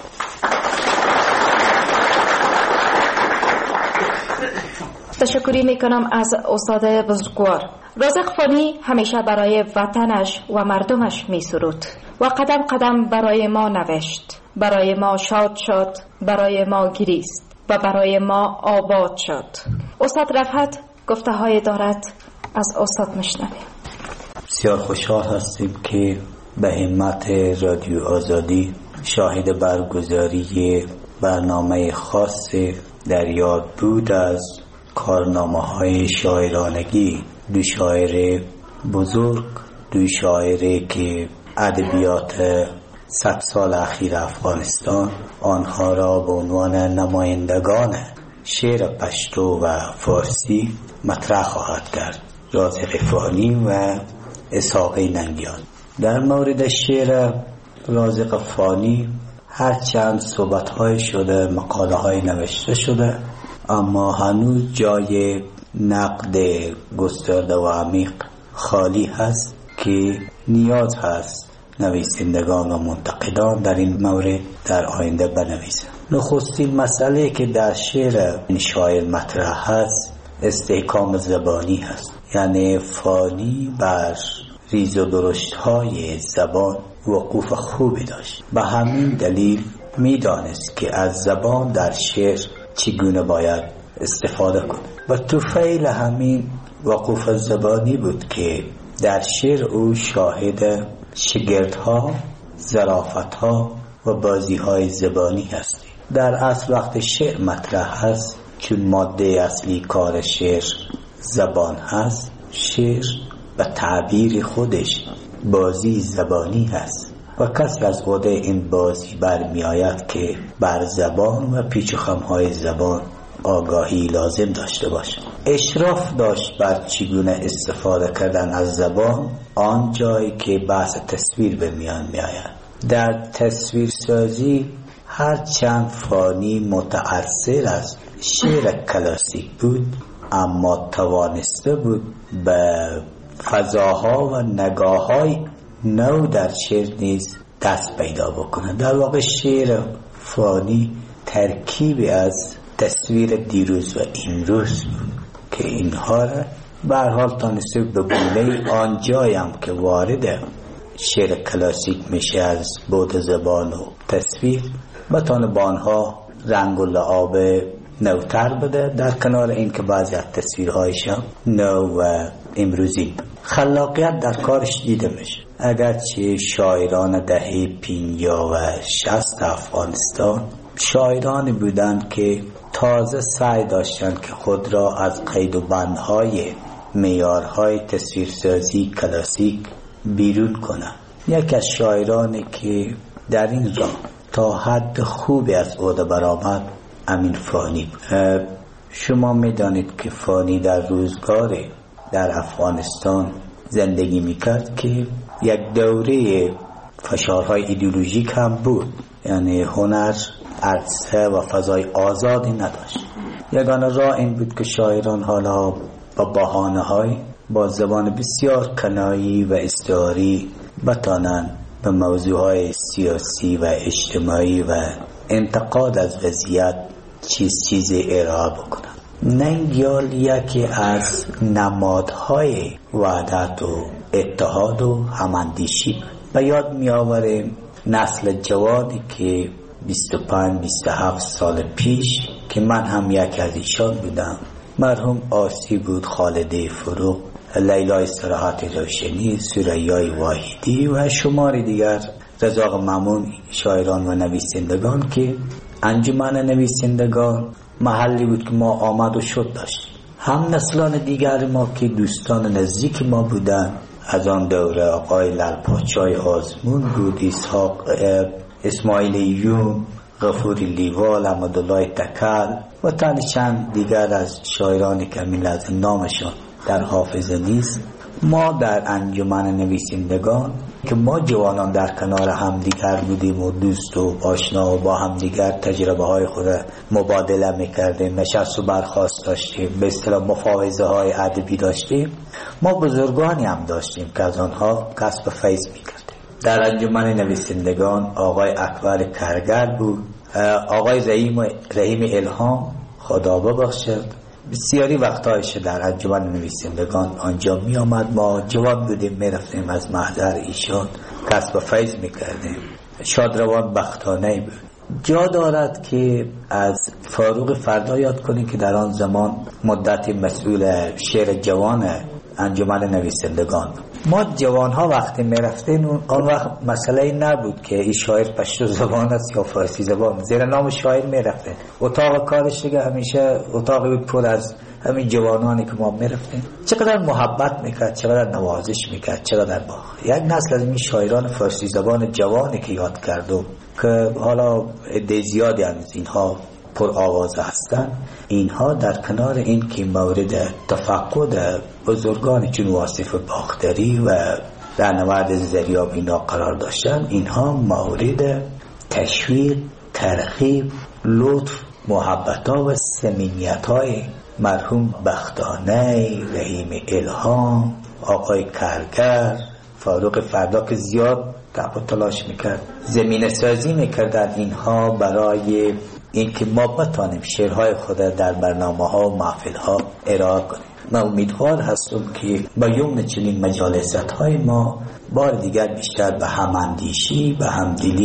تشکری میکنم از استاد بزرگوار. رازق فانی همیشه برای وطنش و مردمش می سرود و قدم قدم برای ما نوشت، برای ما شاد شد، برای ما گریست و برای ما آباد شد. استاد رفعت گفته های دارد، از استاد میشنویم. بسیار خوشحال هستیم که به همت رادیو آزادی شاهد برگزاری برنامه خاص در یاد بود از کارنامه‌های شاعرانگی دو شاعر بزرگ، دو شاعری که ادبیات 100 سال اخیر افغانستان آنها را به عنوان نمایندگان شعر پشتو و فارسی مطرح خواهد کرد، رازق فانی و اسحاق ننگیال. در مورد شعر رازق فانی هرچند صحبت‌های شده، مقاله‌های نوشته شده، اما هنوز جای نقد گسترده و عمیق خالی هست که نیاز هست نویسندگان و منتقدان در این مورد در آینده بنویسند. نخستین مسئله که در شعر این شاعر مطرح هست استحکام زبانی هست، یعنی فانی بر ریز و درشت های زبان وقوف خوبی داشت. به همین دلیل میدانست که از زبان در شعر چگونه باید استفاده کنه و طفیل همین وقوف زبانی بود که در شعر او شاهد شگردها، ظرافتها و بازیهای زبانی هستیم. در اصل وقت شعر مطرح هست، چون ماده اصلی کار شعر زبان هست، شعر به تعبیر خودش بازی زبانی هست و کسی از عهده این بازی برمی آید که بر زبان و پیچ و خم‌های زبان آگاهی لازم داشته باشه. اشراف داشت بر چگونه استفاده کردن از زبان آن جایی که بحث تصویر به میان می آید. در تصویر سازی هرچند فانی متأثر از شعر کلاسیک بود، اما توانسته بود به فضاها و نگاه‌های نو در شعر نیز دست پیدا بکنه. در واقع شعر فانی ترکیبی از تصویر دیروز و امروز بود که اینها را به هر حال تانسته به گونه آنجایی هم که وارد شعر کلاسیک میشه از بعد زبان و تصویر بتانه با آنها رنگ و لعاب نوتر بده، در کنار این که بعضی از تصویرهایش هم نو و امروزی. خلاقیت در کارش دیده میشه. اگرچه شاعران دهه 50 و 60 افغانستان شاعرانی بودند که تازه سعی داشتند که خود را از قید و بندهای معیارهای تصویرسازی کلاسیک بیرون کنند. یک از شاعرانی که در این راه تا حد خوبی از عهده برآمد امین فانی بود. شما میدانید که فانی در روزگار در افغانستان زندگی میکرد که یک دوره فشارهای ایدئولوژیک هم بود، یعنی هنر عرصه و فضای آزادی نداشت. یگانه راه این بود که شاعران حالا با بهانه‌های با زبان بسیار کنایی و استعاری بتانن به موضوعهای سیاسی و اجتماعی و انتقاد از وضعیت چیز ارائه بکنن. ننگیال یکی از نمادهای وحدت و اتحاد و هماندیشی به یاد می آوریم نسل جوانی که 25-27 سال پیش که من هم یک از ایشان بودم، مرحوم آسی بود، خالده فروغ، لیلای استراحت روشنی، ثریای واحدی و شماری دیگر رزاق مامون، شاعران و نویسندگان که انجمن نویسندگان محلی بود که ما آمد و شد داشتیم. هم نسلان دیگر ما که دوستان نزدیک ما بودن از آن دوره، آقای لالپاچای آزمون بود، اسماعیل یون، غفوری لیوال، احمدالله تکل و چند دیگر از شاعرانی که همین لازم نامشان در حافظه نیست. ما در انجمن نویسندگان که ما جوانان در کنار هم دیگر بودیم و دوست و آشنا و با هم دیگر تجربه های خود مبادله میکردیم، نشست و برخاست داشتیم، به اصطلاح مفاوضه های ادبی داشتیم. ما بزرگانی هم داشتیم که از آنها کسب فیض میکردیم. در انجمن نویسندگان آقای اکبر کرگر بود، آقای رحیم الهام خدا ببخشد، بسیاری وقتایش در انجمن نویسندگان آنجا می آمد. ما جوان بودیم، می رفتیم از محضر ایشان کسب فیض می کردیم. شادروان بختانه بود. جا دارد که از فاروق فردا یاد کنیم که در آن زمان مدتی مسئول شعر جوان انجمن نویسندگان. ما جوان ها وقتی می رفتیم آن وقت مسئله نبود که این شاعر پشتو زبان است یا فارسی زبان، زیر نام شاعر می رفتیم. اتاق کارش دیگه همیشه اتاقی پر از همین جوانانی که ما می رفتیم. چقدر محبت میکرد، چقدر نوازش میکرد، چقدر یک نسل از این شاعران فارسی زبان جوانی که یاد کردم که حالا عده زیادی از اینها پر آوازه هستند، اینها در کنار این که مورد تفقد بزرگان چون واصف باختری و رهنورد زریاب اینا قرار داشتن، اینها مورد تشویق، ترغیب، لطف، محبت‌ها و صمیمیت‌های مرحوم بختانه، رحیم الهام، آقای کرگر، فاروق فردا که زیاد تعب و تلاش میکرد، زمینه سازی میکردن اینها برای اینکه ما بتانیم شعرهای خود در برنامه ها و محفل ها ارائه کنیم. من امیدوار هستم که با یوم چنین مجالست های ما بار دیگر بیشتر به هماندیشی، به همدلی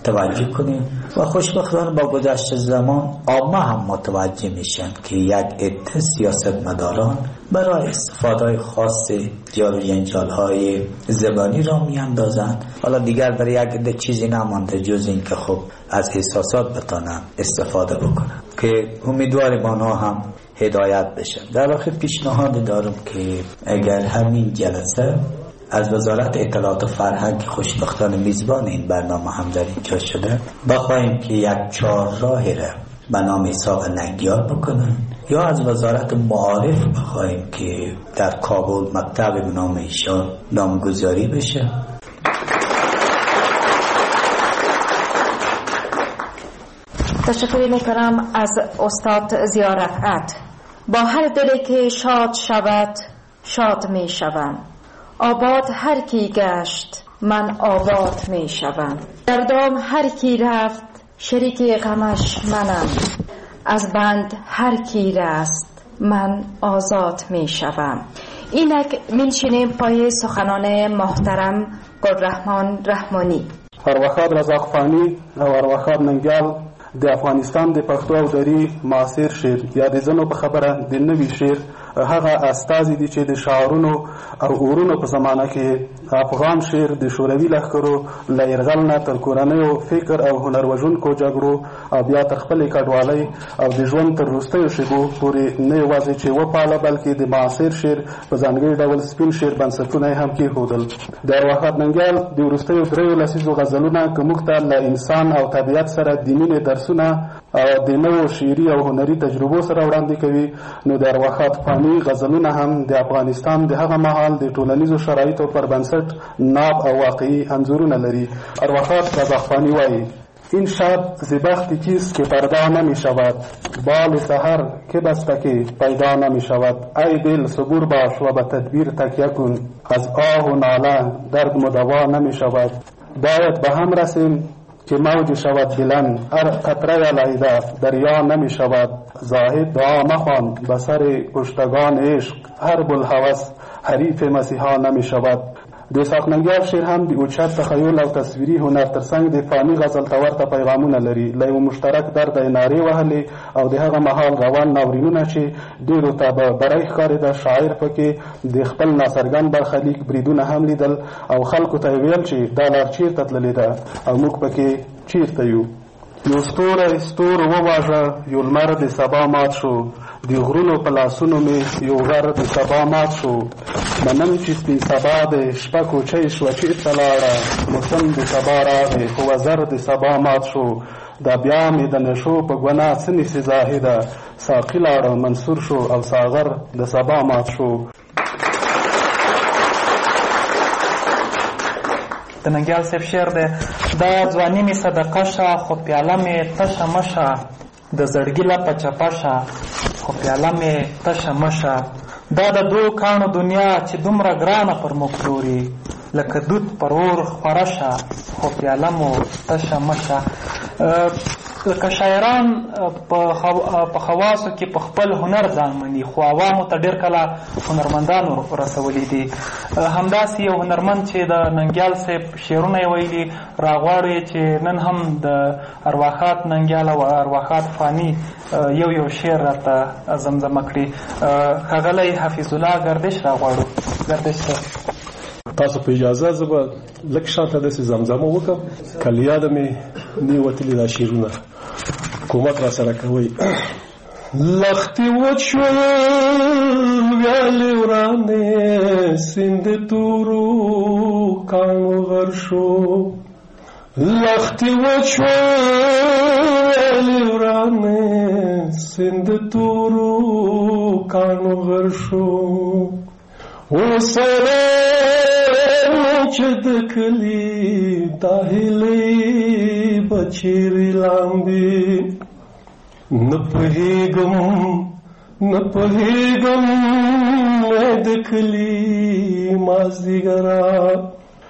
توجه کنیم و خوشبختانه با گذشت زمان عامه هم متوجه میشن که یک عده سیاستمداران برای استفاده خاص جار و جنجال‌های زبانی را میاندازند. حالا دیگر برای یک عده چیزی نمانده جز این که خب از احساسات بتانن استفاده بکنن که امیدواریم آنها هم هدایت بشن. در واقع پیشنهاد دارم که اگر همین جلسه از وزارت اطلاعات و فرهنگ خوشبختانه میزبان این برنامه هم در اینجا شده بخواهیم که یک چهارراهی را به نام اسحاق ننگیال بکنن یا از وزارت معارف بخواهیم که در کابل مکتب به نام ایشان نامگذاری بشه. تشکر میکنم از استاد ضیا رفعت. با هر دلی که شاد شود شاد می شوم، آباد هر کی گشت من آباد می شوم، در دام هر کی رفت شریک غمش منم، از بند هر کی رست من آزاد می شوم. اینک منشینیم پای سخنان محترم گلرحمان رحمانی. ارواخاد رزاق فانی او ارواخاد ننګیال د افغانستان د پښتو او دري معاصر شعر یا د زنو په خبره د نوي شعر هغه استازي دي چې د شعرونو او اورونو په زمانه کې افغان شعر د شوروي لښکرو له یرغل نه تر کورنیو فکر او هنر وژونکو جګړو او بیا تر خپلې کډوالۍ او د ژوند تر وروستیو شېبو پورې نه یوازې چې وپاله بلکې د معاصر شعر په ځانګړي ډول سپین شعر بنسټونه یې هم کېښودل. د ارواخاد ننګیال د وروستیو 3 لسیزو غزلونه که موږ ته له انسان او طبیعت سره د مینې درسونه او د نوو شعري او هنري تجربو سره وړاندې کوي، نو د ارواخاد فانی غزلونه هم د افغانستان د هغه مهال د ټولنیزو شرایطو پر بنسټ ناب او واقعي انځورونه لري. ارواخاد رزاق فانی وایي: این شب ز بختی کیست که پردا نمی شود، بال سحر که بستکی پیدا نمی شود. ای دل صبور باش و به تدبیر تکیه کن، از آه و ناله درد مدوا نمی شود. باید به هم رسیم که موج شود بلند، هر قطره لعیده دریا نمی شود. زاهد دعا مخوان به سر کشتگان عشق، هر بلهوس حریف مسیحا نمی شود. د اسحاق ننګیال شعر هم د اوچت تخیل او تصویري هنر ترڅنګ د فاني غزل ته ورته پیغامونه لري. له یو مشترک درد یې نارې وهلې او د هغه مهال روان ناورینونه چې ډېرو ته به بری ښکارېده. شاعر پکې د خپل ناڅرګند برخلیک بریدونه هم لیدل او خلکو ته یې ویل چې دا لار چیرته تللې ده او موږ پکې چیرته یو. یو ستوری ستور وواژه، یو لمر د سبا مات شو، د غرونو په لاسونو مې یو غر د سبا مات شو. منم چې سپین سبا د شپه کوچۍ شوه چېرته لاړه، موسم د سبا راغی خو وزر د سبا مات شو. دا بیا مې د نشو په ګناه څه نیسي زاهده، ساقي لاړه منصور شو او ساغر د سبا مات شو. د ننګیال صاحب شعر دی: دا ځواني مې صدقه شه، خو پیاله مې تشه مشه، د زړګي لپه چپه شه، خو پیاله مې تشه مشه. دا د 2 کاڼو دنیا چې دومره ګرانه پر موږ پلوري، لکه دود پر اور خوره شه، خو پیاله مو تشه مشه. لکه شاعران په خواصو کې په خپل هنر ځان مني، خو عوامو ته ډېر کله هنرمندانو رسولي دي. همداسې یو هنرمند چې د ننګیال صاحب شعرونه یې ویلي، راغواړي چې نن هم د ارواخاد ننګیال او ارواخاد فانی یو شعر راته زمزمه کړي. ښاغلی حفیظ الله گردش راغواړو. گردش صاحب تاسو په اجازه زه به لږ شاته داسې زمزمه وکړم، که له یاده مې نه وتلي دا شعرونه حکومت را سره کوئ. لختې وچ شول ویالې ورانې، سیند تورو کاڼو غر شو. لختې وچ شول ویالې ورانې، سیند تورو کاڼو غر شو. وسره چې د کلي دا هیلې به چیرې لاندې، نه پوهېږم د کلي مازدیګره،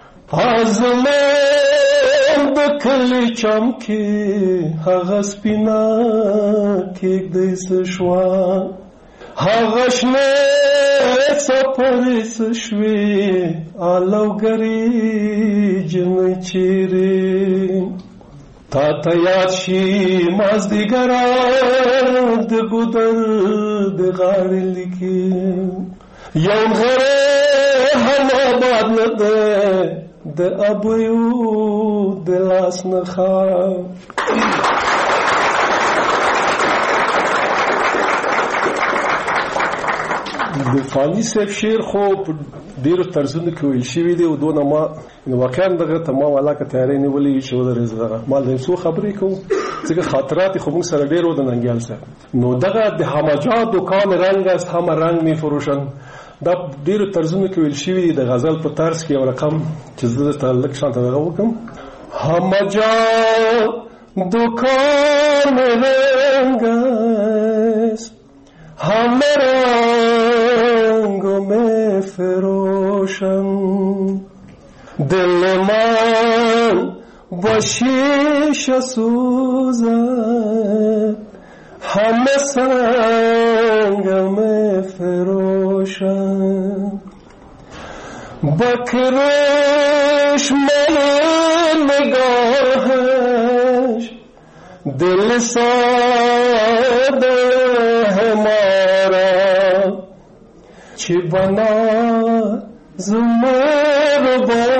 زما د کلي چم کې هغه سپینه کېږدۍ څه شوه، هغه شنه څپرې څه شوې، الوګرې جنۍ چیرې. تا تیاد شی مازدیگران د گودر د غاړې لیکي یو غره هم آباد نه ده د ابیو د لاس نخا. د فانی صاحب شعر خو ډیرو طرزونو کې ویل شوي دي او دونه ما واقعا دغه تمام علاقه تیاری نیولې چې ودرې زغه مال د څو خبرې کوم ځکه خاطرات خو موږ سره ډیر ود ننګیال سره نو دغه د همجا دکان رنگ است هم رنگ می فروشن دا ډیرو طرزونو کې ویل شوي د غزل په طرز کې یو رقم چې زه تعلق شانته دغه وکم همجا دکان رنگ است هم رنگو می فروشن دل من با شیشه سوزد همه سنگ می فروشن با کرشمه نگاهش دل ساده همارا چی بنا زمر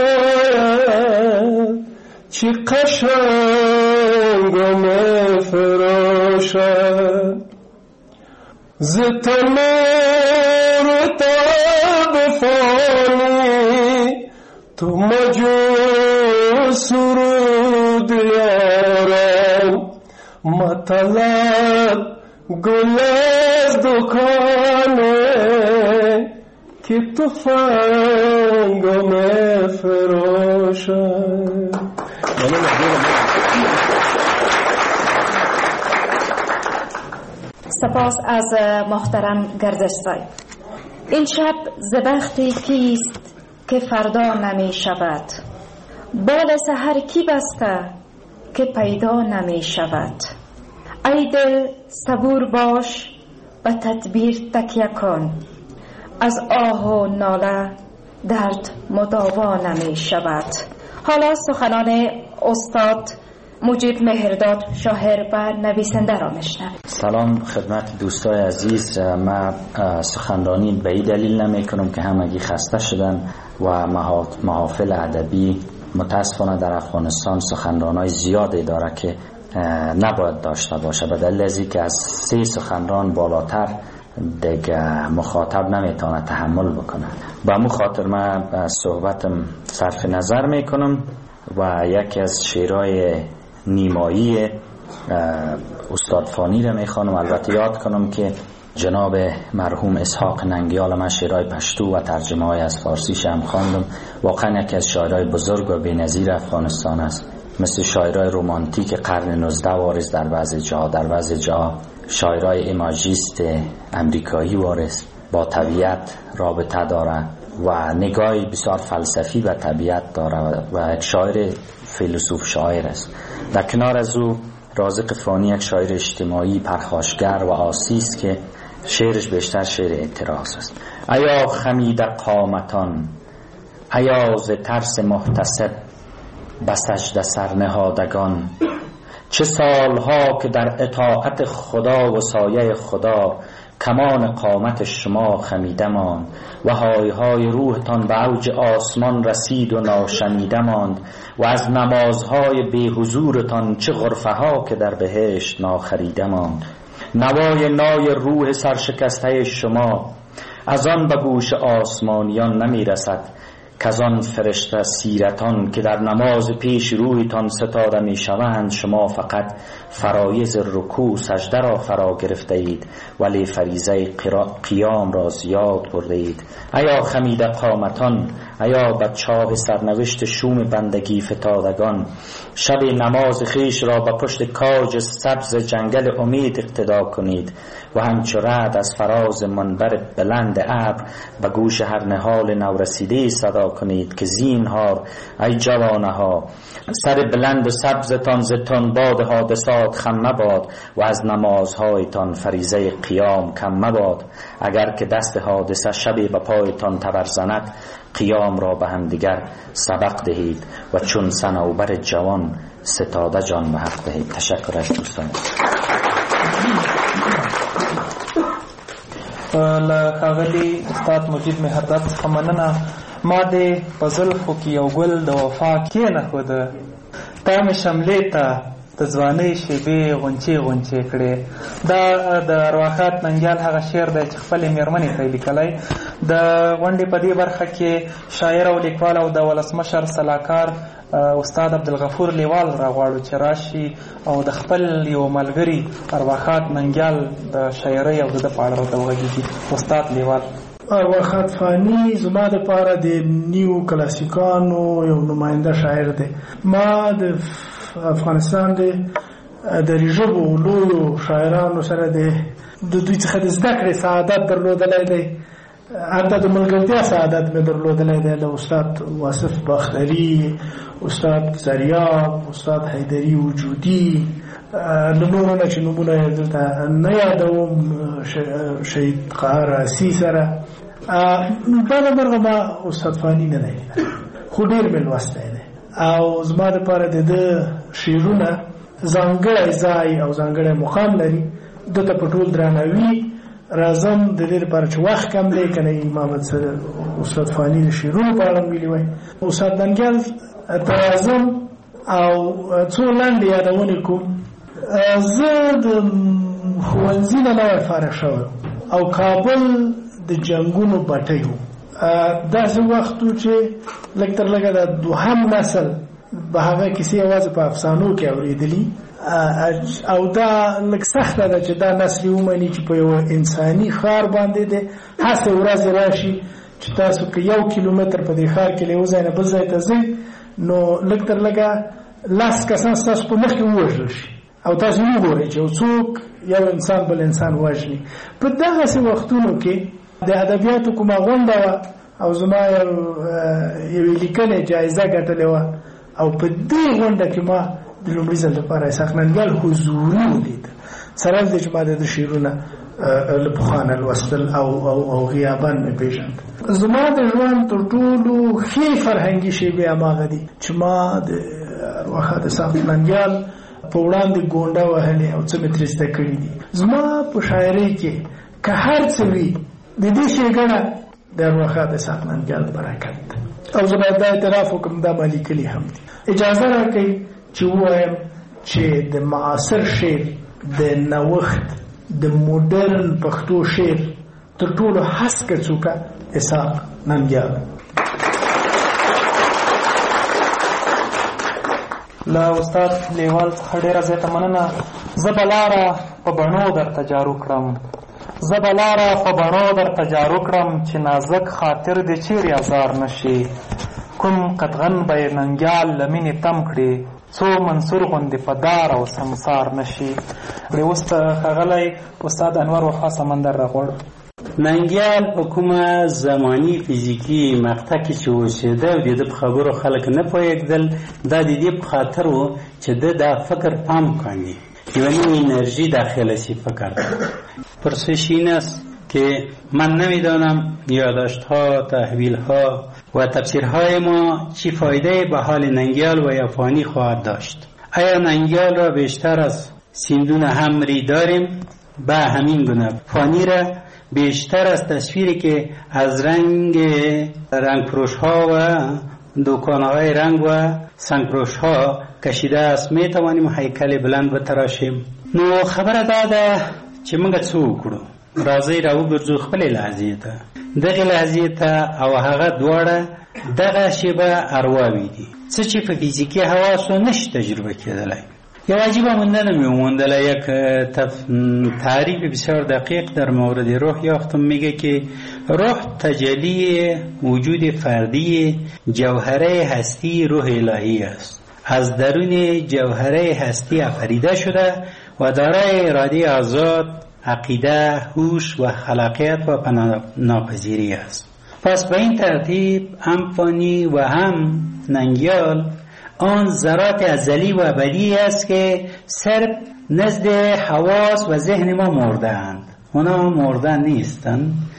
باید چی قشنگ می فروشد ز تنور تا بفانی تو مجو سرود یارم مطلب گل از دکانه که تو فنگو می فروشد. سپاس از محترم گردشزای. این شب زبختی کیست که فردا نمی شود؟ بال سحر کی بسته که پیدا نمی شود؟ ای دل صبور باش و تدبیر تکیه کن، از آه و ناله درد مداوا نمی شود. حالا سخنان استاد مجیب مهرداد شاعر و نویسنده را میشنویم. سلام خدمت دوستای عزیز. من سخنرانی به این دلیل نمی کنم که همگی خسته شدن و محافل ادبی متاسفانه در افغانستان سخنرانای زیادی داره که نباید داشته باشه، به دلیل ازی که از 3 سخنران بالاتر دیگه مخاطب نمیتونه تحمل بکنه. با مو خاطر من صحبتم صرف نظر میکنم و یکی از شعرهای نیمایی استاد فانی را میخوانم. البته یاد کنم که جناب مرحوم اسحاق ننگیال من شعرهای پشتو و ترجمه های از فارسی هم خواندم. واقعا یکی از شاعرهای بزرگ و بی‌نظیر افغانستان است. مثل شاعرهای رومانتیک قرن 19 وارث در بعض جا شاعرهای ایماژیست امریکایی وارث با طبیعت رابطه داره و نگاهی بسیار فلسفی به طبیعت داره و یک شاعر فیلسوف شاعر است. در کنار از او رازق فانی یک شاعر اجتماعی پرخاشگر و آسی است که شعرش بیشتر شعر اعتراض است. ایا خمید قامتان، ایا ز ترس محتسب به سجده سرنهادگان، چه سالها که در اطاعت خدا و سایه خدا کمان قامت شما خمیدمان و های های روحتان به اوج آسمان رسید و ناشنیده ماند و از نمازهای بی حضورتان چه غرفه ها که در بهشت ناخریده ماند. نوای نای روح سرشکسته شما از آن به گوش آسمانیان نمی رسد که از آن فرشته سیرتان که در نماز پیش رویتان ستاده می شوند شما فقط فرایض رکوع سجده را فرا گرفته اید ولی فریضه قیام را زیاد برده اید. ایا خمید قامتان، ایا بر چاه سرنوشت شوم بندگی فتادگان، شب نماز خیش را به پشت کاج سبز جنگل امید اقتدا کنید و همچو رعد از فراز منبر بلند ابر به گوش هر نهال نورسیده صدا کنید که زینهار ای جوانه ها سر بلند و سبزتان ز تنباد حادثات خم مباد و از نمازهایتان فریضه قیام کم مباد. اگر که دست حادثه شبی به پایتان تبر زند قیام را به هم دیگر سبق دهید و چون صنوبر جوان ستاده جان به حق دهید. تشکر از دوستان. ښاغلي استاد مجید مهرداد څخه مننه. ما دې په زلفو کې یو ګل د وفا کېنښوده، تا مې شملې ته د ځوانۍ شېبې غونچې غونچې کړې. دا د ارواښاد ننګیال هغه شعر دی چې خپلې مېرمنې ته یې لیکلی. د غونډې په دې برخه کې شاعر او لیکوال او د ولسمشر سلاکار استاد عبدالغفور لیوال راغواړو چې راشي او د خپل یو ملګري ارواښاد ننګیال د شاعرۍ او د ده په اړه راته وغږېږي. استاد لیوال. ارواښاد فاني زما دپاره د نیو کلاسیکانو یو نماینده شاعر دی. ما د افغانستان د ژبو لویو شاعرانو سره د دوی څخه د زده کړې سعادت درلودلی دی، حتی د ملګرتیا سعادت مې درلودلی دی له استاد واصف باختري، استاد زریاب، استاد حیدري وجودي، له نورو نه چې نومونه یې دلته نه یادوم، شهید قهر راسي سره. دا نمبرغه ما استاد فاني نه دی خو ډېر مې لوستی دی او زما دپاره د ده شعرونه ځانګړی ځای او ځانګړی مقام لري. ده ته په ټول درناوي راځم د دې لپاره چې وخت کم دی که نه ما سره استاد فاني د شعرونو په اړه ویلي وای. استاد ننګیال ته راځم او څو لنډې یادونې کوم. زه د ښوونځي نه نوی فارغ شوی او کابل د جنګونو بټۍ و. داسې وخت و چې لږ تر لږه د دوهم نسل به هغه کیسې یوازې په افسانو کې اورېدلي او دا لږ سخته ده چې دا نسل ومني چې په یو انساني ښار باندې دی هسې ورځې راشي چې تاسو که 1 کیلومتر په دې ښار کې له یو ځای نه بل ځای ته ځئ نو لږ تر لږه 10 کسان ستاسو په مخ کې ووژل شي او تاسو وګورئ چې یو څوک یو انسان بل انسان وژني. په دغسې وختونو کې د ادبیاتو کومه غونډه وه او زما یوې لیکنې جایزه ګټلې وه او په دې غونډه کې ما د لومړي ځل لپاره اسحاق ننګیال حضوري ولید. سره د چې ما د شعرونه له پخوانه لوستل او غیابان مې پېژند. زما د ژوند تر ټولو ښې فرهنګي شیبې هماغه دي چې ما د ارواښاد اسحاق ننګیال په وړاندې ګونډه وهلې او څه مې ترې زده کړي دي. زما په شاعرۍ کې که هر څه وي د دې ښېګڼه د ارواښاد اسحاق ننګیال برکت ده او زه باید دا اعتراف وکړم دا ما لیکلي هم دي. اجازه راکوئ چې ووایم چې د معاصر شعر د نوښت د موډرن پښتو شعر تر ټولو هسکه څوکه اسحاق ننګیال. له استاد لیوال څخه ډېره زیاته مننه. زه به لاره په بڼو درته جارو کړم، زه به لاره په بڼو درته جارو کړم چې نازک خاطر دې چیرې ازار نشي. کوم قدغن به یې ننګیال له مینې تم کړي څو منصور غوندې په دار او سمسار نشي. اوس ښاغلی استاد انور وفا سمندر راغواړو. ننګیال په کومه زماني فزیکي مقطع کې چې اوسېده او د ده په خبرو خلک نه پوهېږدل، دا د دې په خاطر و چې ده دا فکر پام کاندی، یوه نوع انرژی داخل سی فکر. پرسش این است که من نمیدانم یادداشت‌ها، تحویل‌ها و تفسیرهای ما چی فایده به حال ننگیال و یافانی خواهد داشت. آیا ننگیال را بیشتر از سیندون همری داریم؟ به همین گونه فانی را بیشتر از تصویری که از رنگ فروش ها و دکان‌های رنگ و سنگ فروش ها کشیده است می توانیم هیکل بلند بتراشیم. نو خبره داده چې موږ څه وکړو، راځئ راوګرځو خپلې لحظې ته. دغې لحظې ته او هغه دواړه دغه شیبه ارواوې دي، څه چې په فیزیکي حواسو نشي تجربه کېدلی. یو عجیبه موندنه می موندله، یک تعریف بسیار دقیق در مورد روح یافتم. میگه که روح تجلی وجود فردی جوهره هستی روح الهی است، از درون جوهره هستی آفریده شده و دارای اراده آزاد، عقیده، هوش و خلاقیت و پناهپذیری است. پس به این ترتیب هم فانی و هم ننگیال آن ذرات ازلی و ابدی است که صرف نزد حواس و ذهن ما مردند، اونا مردن نیستند.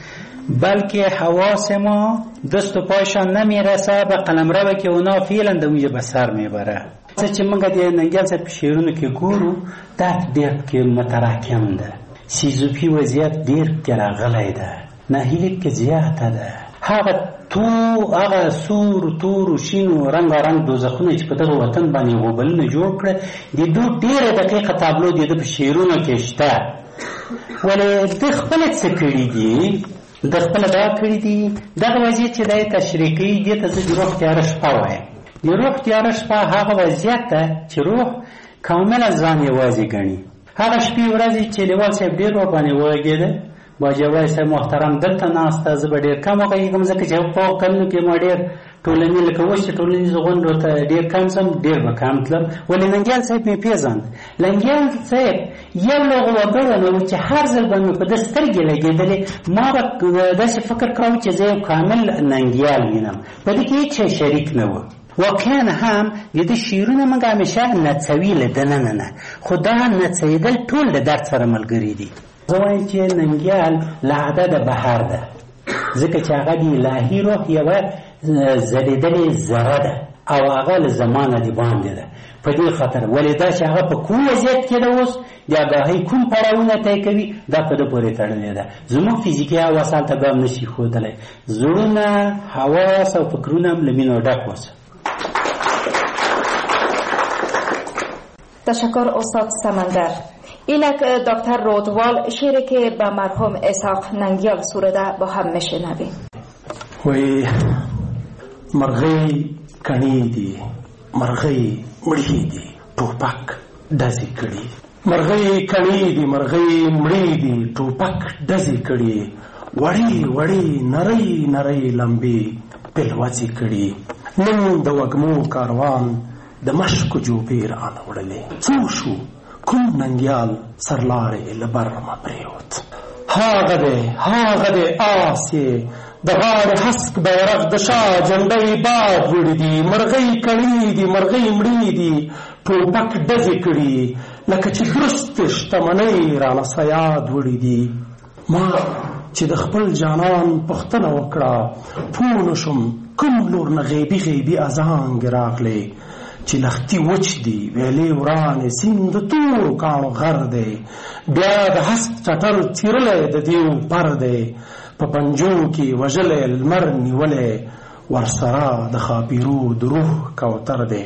بلکه حواس ما دست و پایشان نمیرسه به قلمرو که اونا فعلا د اونجا به سر میبره. چې موږ د ننګیال صاحب په شعرونو کې ګورو دا ډېر کې متراکم ده، سیزوفي وضعیت ډېر کې راغلی ده، ناهیلي کې زیاته ده. هغه سور تور شین رنګارنګ دوزخونه چې په دغه وطن باندې غوبلونه جوړ کړه د دوی ډېره دقیقه تابلو د په شعرونو کې شته. ولې د خپل څه کړي دي، د خپل دا کړي دي دغه وضعیت چې دی تشریح کوي دې ته زه د روح تیاره شپه وایم. د روح تیاره شپه هغه وضعیت ده چې روح کامله ځان یوازې ګڼي. هغه شپې ورځې چې لیوال صاحب ډېر ورباندې وغږېده، باجوړی صاحب محترم دلته ناسته، زه به ډېر کم وغږېږم ځکه چې په کلونو کې ما ډېر ټولنیز لکه اوس چې ټولنیزو غونډو ته ډېر کم ځم، ډېر به کم تلم. ولې ننګیال صاحب مې پېژاند. ننګیال صاحب یو له هغو وګړو نه و چې هر ځل به مې په ده سترګې لګېدلې، ما به داسې فکر کاوه چې زه یو کامل ننګیال وینم، په دې کې هېچ شریک نه و. واقعا هم د دې شعرونه موږ همیشه نڅوي له دننه نه، خو دا نڅېدل ټول د درد سره ملګري دي. زه وایم چې ننګیال له عدده بهر ده، ځکه چې هغه د الهي روح یوه ځلېدلې ذره ده او هغه له زمانه د باندې ده. په دې خاطر ولې دا چې هغه په کوم وضعیت کې ده اوس د آګاهۍ کوم پړاوونه طی کوي دا په ده پورې تړلې ده. زموږ فزیکي حواس هلته به هم نشي ښودلی. زړونه، حواس او فکرونه هم له مینو ډک اوسه. تشکر استاد سمندر. اینک دکتر رودوال شعری که به مرحوم اسحاق ننگیال سروده با هم میشنویم. وی مرغی کنی دی، مرغی مړی دی، ټوپک ډزې کړي. مرغی کنی دی، مرغی مړی دی، ټوپک ډزې کړي. وړې وړې نری نری لمبې پلوځې کړي. نن د وږمو کاروان د مشکو جوبې رانه وړلې. څو شو کوم ننګیال سرلارې له برمه پرېوت. هاغه دی آس یې د غاړې هسک بیرغ د شاه جنډۍ باد وړي دي. مرغۍ کړي دي، مرغۍ مړي دي، ټوپک ډزې کړي. لکه چې درست شتمنۍ رانه سیاد وړي دي. ما چې د خپل جانان پوښتنه وکړه پوه نه شم کوم لور نه غیبي غیبي اذانګې راغلې چې لختي وچ دي، ویلې ورانې سیند د تورو کاڼو غر دی. بیا د هسک چټر څیرلی د دیو پر دی، په پنجو کې وژلی لمر نیولی، ورسره د خاپیرو د روح کوتر دی.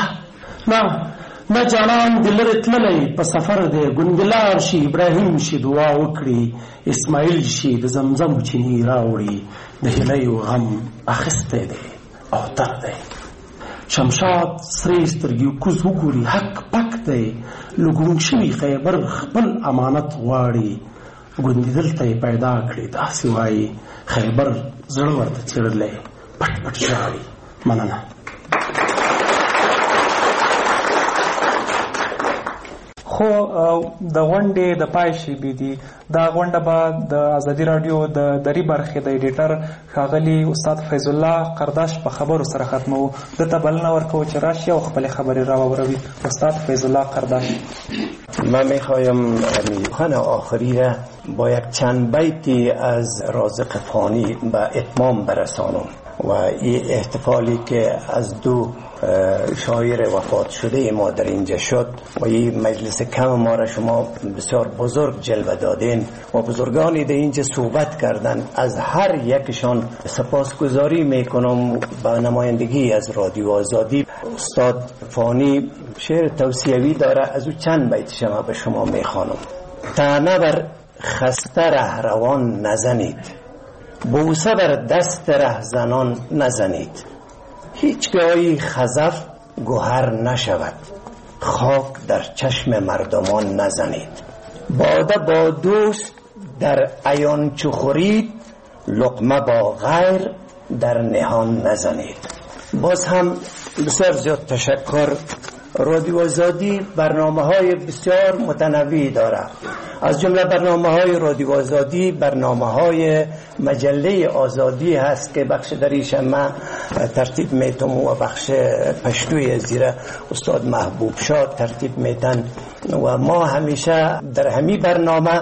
نه جانان د لرې تللی په سفر دی. ګوندلار شي، ابراهیم شي، دعا وکړي، اسماعیل شي، د زمزم چینی راوړي. د هیلیو غم اخیستی دی او تر دی. شمشاد سرې سترګې کوز وګوري، حق پک دی. له ګونګ شوي خیبر خپل امانت غواړي. ګوندې دلته یې پیدا کړي، داسې وایي خیبر زړه ورته څېړلی، پټ پټ ژاړي. مننه. خو د غونډې د پای شیبې دي. دا غونډه به د ازادي راډیو د دري برخې د ایډیټر ښاغلي استاد فیض الله قرداش په خبرو سره ختموو. دته بلنه ورکوو چې راشي او خپلې خبرې راوروي. استاد فیض الله قرداش. من میخوایم سخن آخری را با یک چند بیتی از رازق فانی به اتمام برسانم و این احتفالی که از دو شاعر وفات شده ما در اینجا شد و این مجلس کم ما را شما بسیار بزرگ جلوه دادین و بزرگانی در اینجا صحبت کردن. از هر یکشان سپاسگزاری میکنم با نمایندگی از رادیو آزادی. استاد فانی شعر توصیوی داره، از او چند بیت شما به شما میخوانم. طعنه بر خسته رهروان نزنید، بوسه بر دست رهزنان نزنید. هیچگاهی خزف گوهر نشود، خاک در چشم مردمان نزنید. باده با دوست در عیان چو خورید، لقمه با غیر در نهان نزنید. باز هم بسیار زیاد تشکر. رادیو آزادی برنامه‌های بسیار متنوعی دارد. از جمله برنامه‌های رادیو آزادی برنامه‌های مجله آزادی هست که بخش دریش من ترتیب میتم و بخش پشتوی زیر استاد محبوب شاد ترتیب میتن و ما همیشه در همین برنامه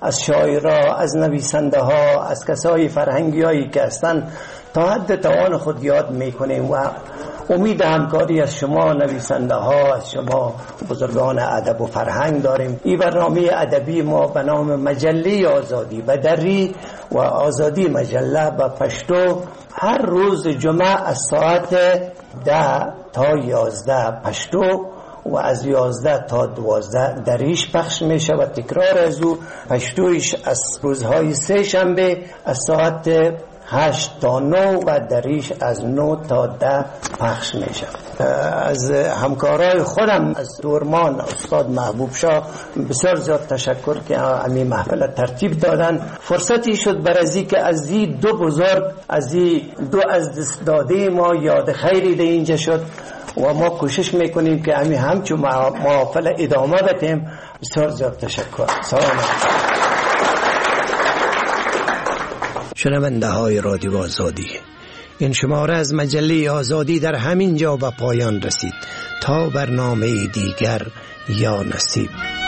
از شاعرها، از نویسنده ها، از کسای فرهنگی هایی که هستن تا حد توان خود یاد میکنیم و امید همکاری از شما نویسنده ها، از شما بزرگان ادب و فرهنگ داریم. این برنامه ادبی ما به نام مجله آزادی بدری و آزادی مجله به پشتو هر روز جمعه از ساعت 10 تا 11 پشتو و از 11 تا 12 دریش پخش میشه و تکرار از او پشتویش از روزهای سه شنبه از ساعت 8 تا 9 و دریش از 9 تا 10 پخش میشه. از همکارای خودم از دورمان استاد محبوب شاه بسیار زیاد تشکر که همین محفل ترتیب دادن. فرصتی شد برای که از این دو بزرگ، از این دو از دست داده ما یاد خیری ده اینجا شد و ما کوشش میکنیم که همچون محفل ادامه بدیم. بسیار زیاد تشکر. سلام علیکم. شنونده های رادیو آزادی، این شماره از مجله آزادی در همین جا به پایان رسید. تا برنامه دیگر یا نصیب.